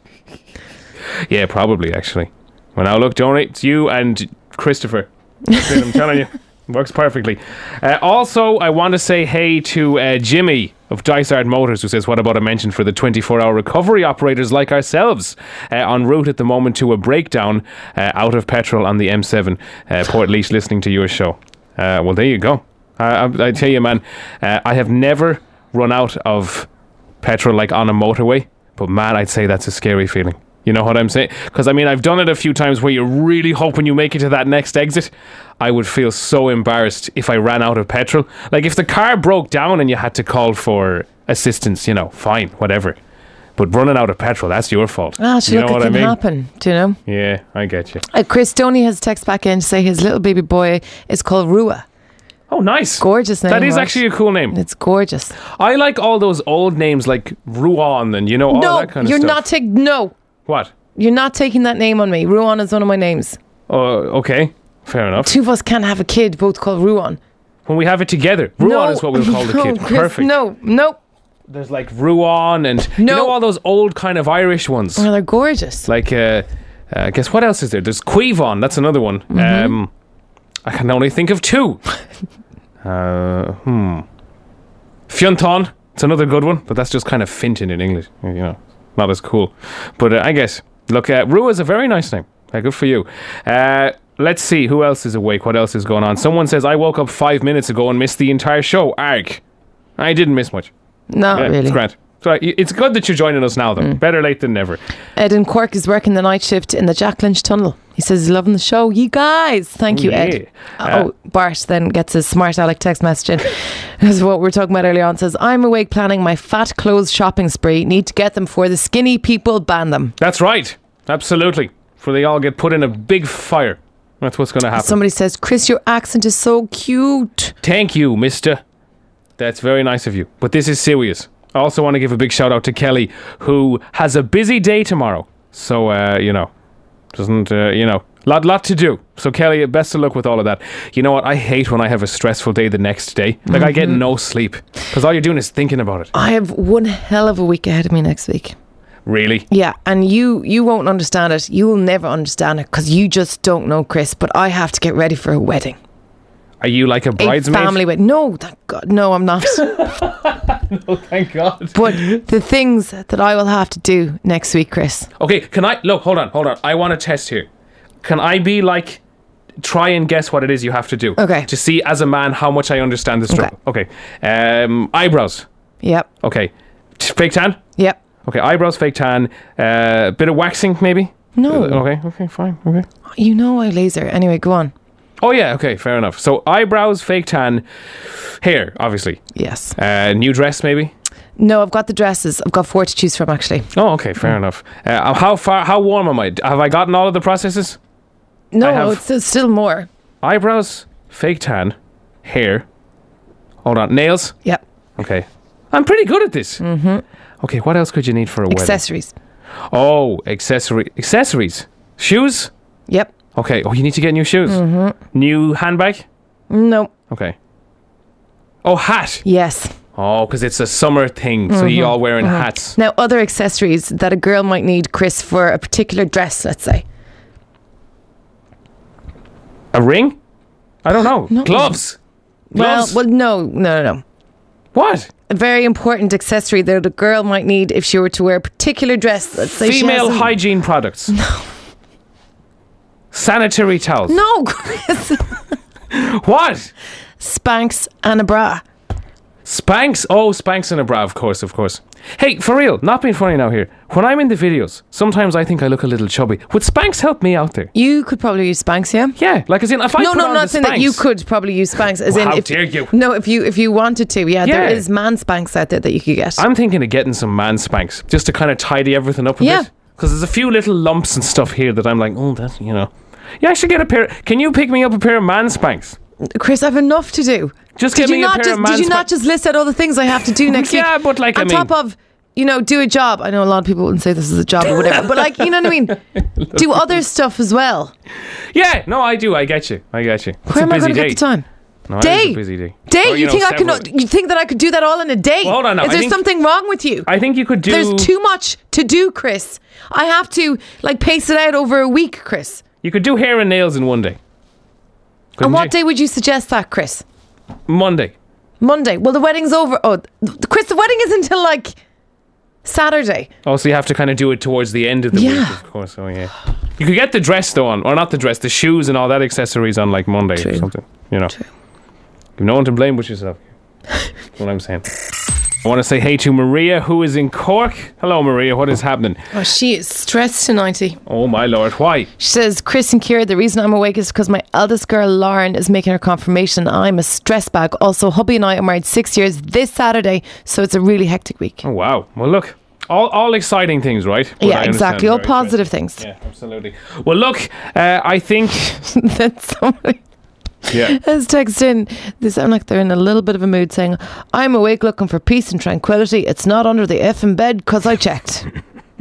Yeah, probably, actually. Well, now look, Donny, it's you and Christopher. I'm telling you, works perfectly. Uh, also, I want to say hey to uh, Jimmy of Dysart Motors, who says, what about a mention for the twenty-four hour recovery operators like ourselves uh, en route at the moment to a breakdown uh, out of petrol on the M seven, uh, Port Leash, listening to your show. Uh, well, there you go. Uh, I, I tell you, man, uh, I have never run out of petrol like on a motorway, but man, I'd say that's a scary feeling. You know what I'm saying? Because, I mean, I've done it a few times where you're really hoping you make it to that next exit. I would feel so embarrassed if I ran out of petrol. Like, if the car broke down and you had to call for assistance, you know, fine, whatever. But running out of petrol, that's your fault. Ah, so you look, know it what can I mean? happen, do you know? Yeah, I get you. Uh, Chris Donny has text back in to say his little baby boy is called Rua. Oh, nice. Gorgeous name. That is right? actually a cool name. It's gorgeous. I like all those old names like Ruan and, you know, all no, that kind of you're stuff. not taking, no, What? you're not taking that name on me. Ruan is one of my names. Oh, okay. Fair enough. Two of us can't have a kid both called Ruan. when we have it together. Ruan no, is what we'll call the no, kid. Chris, Perfect. No, no. There's like Ruan and you No. know all those old kind of Irish ones. Oh, they're gorgeous. Like, uh, uh, guess what else is there? There's Quivon. That's another one. Mm-hmm. Um, I can only think of two. uh, hmm. Fionton. It's another good one, but that's just kind of Finton in English. You know, not as cool. But uh, I guess, look, uh, Rua is a very nice name. Uh, good for you. Uh, let's see, who else is awake? What else is going on? Someone says, I woke up five minutes ago and missed the entire show. Arg. I didn't miss much. Not yeah, really. It's great. So it's good that you're joining us now, though. Mm. Better late than never. Ed in Cork is working the night shift in the Jack Lynch Tunnel. He says he's loving the show. You guys. Thank you, yeah. Ed. Uh, oh, Bart then gets his smart Alec text message in. This is what we were talking about earlier on. Says, I'm awake planning my fat clothes shopping spree. Need to get them before the skinny people ban them. That's right. Absolutely. For they all get put in a big fire. That's what's going to happen. Somebody says, Chris, your accent is so cute. Thank you, mister. That's very nice of you. But this is serious. I also want to give a big shout out to Kelly, who has a busy day tomorrow. So, uh, you know, doesn't, uh, you know, lot, lot to do. So, Kelly, best of luck with all of that. You know what? I hate when I have a stressful day the next day. Like, mm-hmm. I get no sleep because all you're doing is thinking about it. I have one hell of a week ahead of me next week. Really? Yeah, and you you won't understand it. You will never understand it because you just don't know, Chris. But I have to get ready for a wedding. Are you like a bridesmaid? A family wedding. No, thank God. No, I'm not. No, thank God. But the things that I will have to do next week, Chris. Okay, can I... Look, hold on, hold on. I want to test here. Can I be like... Try and guess what it is you have to do. Okay. To see, as a man, how much I understand the struggle. Okay. okay. Um, eyebrows. Yep. Okay. T- fake tan? Yep. Okay, eyebrows, fake tan. Uh, bit of waxing, maybe? No. Okay, okay, fine. Okay. You know I laser. Anyway, go on. Oh, yeah, okay, fair enough. So, eyebrows, fake tan, hair, obviously. Yes. Uh, new dress, maybe? No, I've got the dresses. I've got four to choose from, actually. Oh, okay, fair mm. enough. Uh, how far, how warm am I? Have I gotten all of the processes? No, it's still, still more. Eyebrows, fake tan, hair. Hold on, nails? Yep. Okay. I'm pretty good at this. Mm-hmm. Okay, what else could you need for a Accessories. wedding? Oh, accessory, accessories. Shoes? Yep. Okay. Oh, you need to get new shoes. Mm-hmm. New handbag? No. Okay. Oh, hat? Yes. Oh, because it's a summer thing, mm-hmm. so you all wearing mm-hmm. hats. Now, other accessories that a girl might need, Chris, for a particular dress, let's say. A ring? I don't know. No. Gloves? Gloves? Well, well, no, no, no, no. What? A very important accessory that a girl might need if she were to wear a particular dress. Let's say female she hygiene products. No. Sanitary towels. No, Chris. What? Spanx and a bra. Spanx? Oh, Spanx and a bra, of course, of course. Hey, for real, not being funny now here. When I'm in the videos, sometimes I think I look a little chubby. Would Spanx help me out there? You could probably use Spanx, yeah? Yeah, like as in, if I no, put no, on not the saying Spanx, that you could probably use Spanx. As well, in, how if, dare you? No, if you if you wanted to, yeah, yeah. there is man Spanx out there that you could get. I'm thinking of getting some man Spanx just to kind of tidy everything up a yeah. bit. Because there's a few little lumps and stuff here that I'm like, oh, that's, you know. Yeah, I should get a pair. Can you pick me up a pair of man Spanx? Chris, I have enough to do. Just did give me you a not pair just, of man Did you Spanx? not just list out all the things I have to do next yeah, week? but like, On I mean, top of, you know, do a job. I know a lot of people wouldn't say this is a job or whatever, but like, you know what I mean? Do other stuff as well. Yeah, no, I do. I get you. I get you. It's Where a am I busy going to day. get the time? No, day. It is a busy day. Day. Or, you, you know, think I several. could? You think that I could do that all in a day? Well, hold on now. Is I there think, something wrong with you? I think you could do. There's too much to do, Chris. I have to like pace it out over a week, Chris. You could do hair and nails in one day. Couldn't And what you? day would you suggest that, Chris? Monday. Monday. Well, the wedding's over. Oh, th- Chris, the wedding is until like Saturday. Oh, so you have to kind of do it towards the end of the Yeah. week, of course. Oh, yeah. You could get the dress though on, or not the dress, the shoes and all that accessories on like Monday True. or something. You know, True. you've no one to blame but yourself. That's what I'm saying. I want to say hey to Maria, who is in Cork. Hello, Maria. What is happening? Oh, she is stressed to ninety. Oh my lord, why? She says, Chris and Ciara, the reason I'm awake is because my eldest girl, Lauren, is making her confirmation. I'm a stress bag. Also, hubby and I are married six years this Saturday, so it's a really hectic week. Oh wow. Well, look. All, all exciting things, right? But yeah, I exactly. understand All very positive stressful. things. Yeah, absolutely. Well, look, uh, I think That somebody yeah. has texted in. They sound like they're in a little bit of a mood, saying, I'm awake looking for peace and tranquility. It's not under the effing bed because I checked.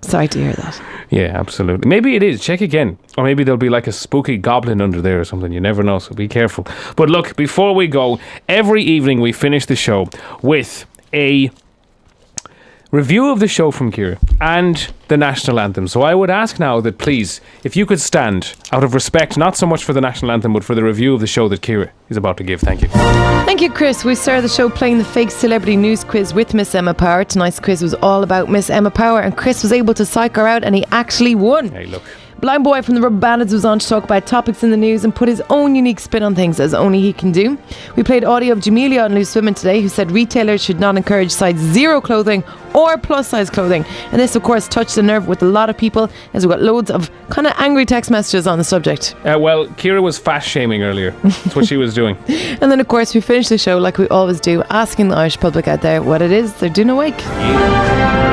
Sorry to hear that. Yeah, absolutely. Maybe it is. Check again. Or maybe there'll be like a spooky goblin under there or something. You never know, so be careful. But look, before we go, every evening we finish the show with a review of the show from Ciara and the national anthem. So I would ask now that please, if you could stand out of respect, not so much for the national anthem, but for the review of the show that Ciara is about to give. Thank you. Thank you, Chris. We started the show playing the fake celebrity news quiz with Miss Emma Power. Tonight's quiz was all about Miss Emma Power, and Chris was able to psych her out, and he actually won. Hey, look. Blind Boy from the Rubber Bandits was on to talk about topics in the news and put his own unique spin on things, as only he can do. We played audio of Jamelia on Loose Women today, who said retailers should not encourage size zero clothing or plus size clothing. And this, of course, touched a nerve with a lot of people, as we got loads of kind of angry text messages on the subject. Uh, well, Ciara was fast shaming earlier. That's what she was doing. And then, of course, we finished the show like we always do, asking the Irish public out there what it is they're doing awake. Yeah.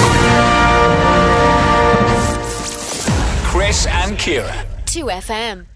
Chris and Ciara. two F M.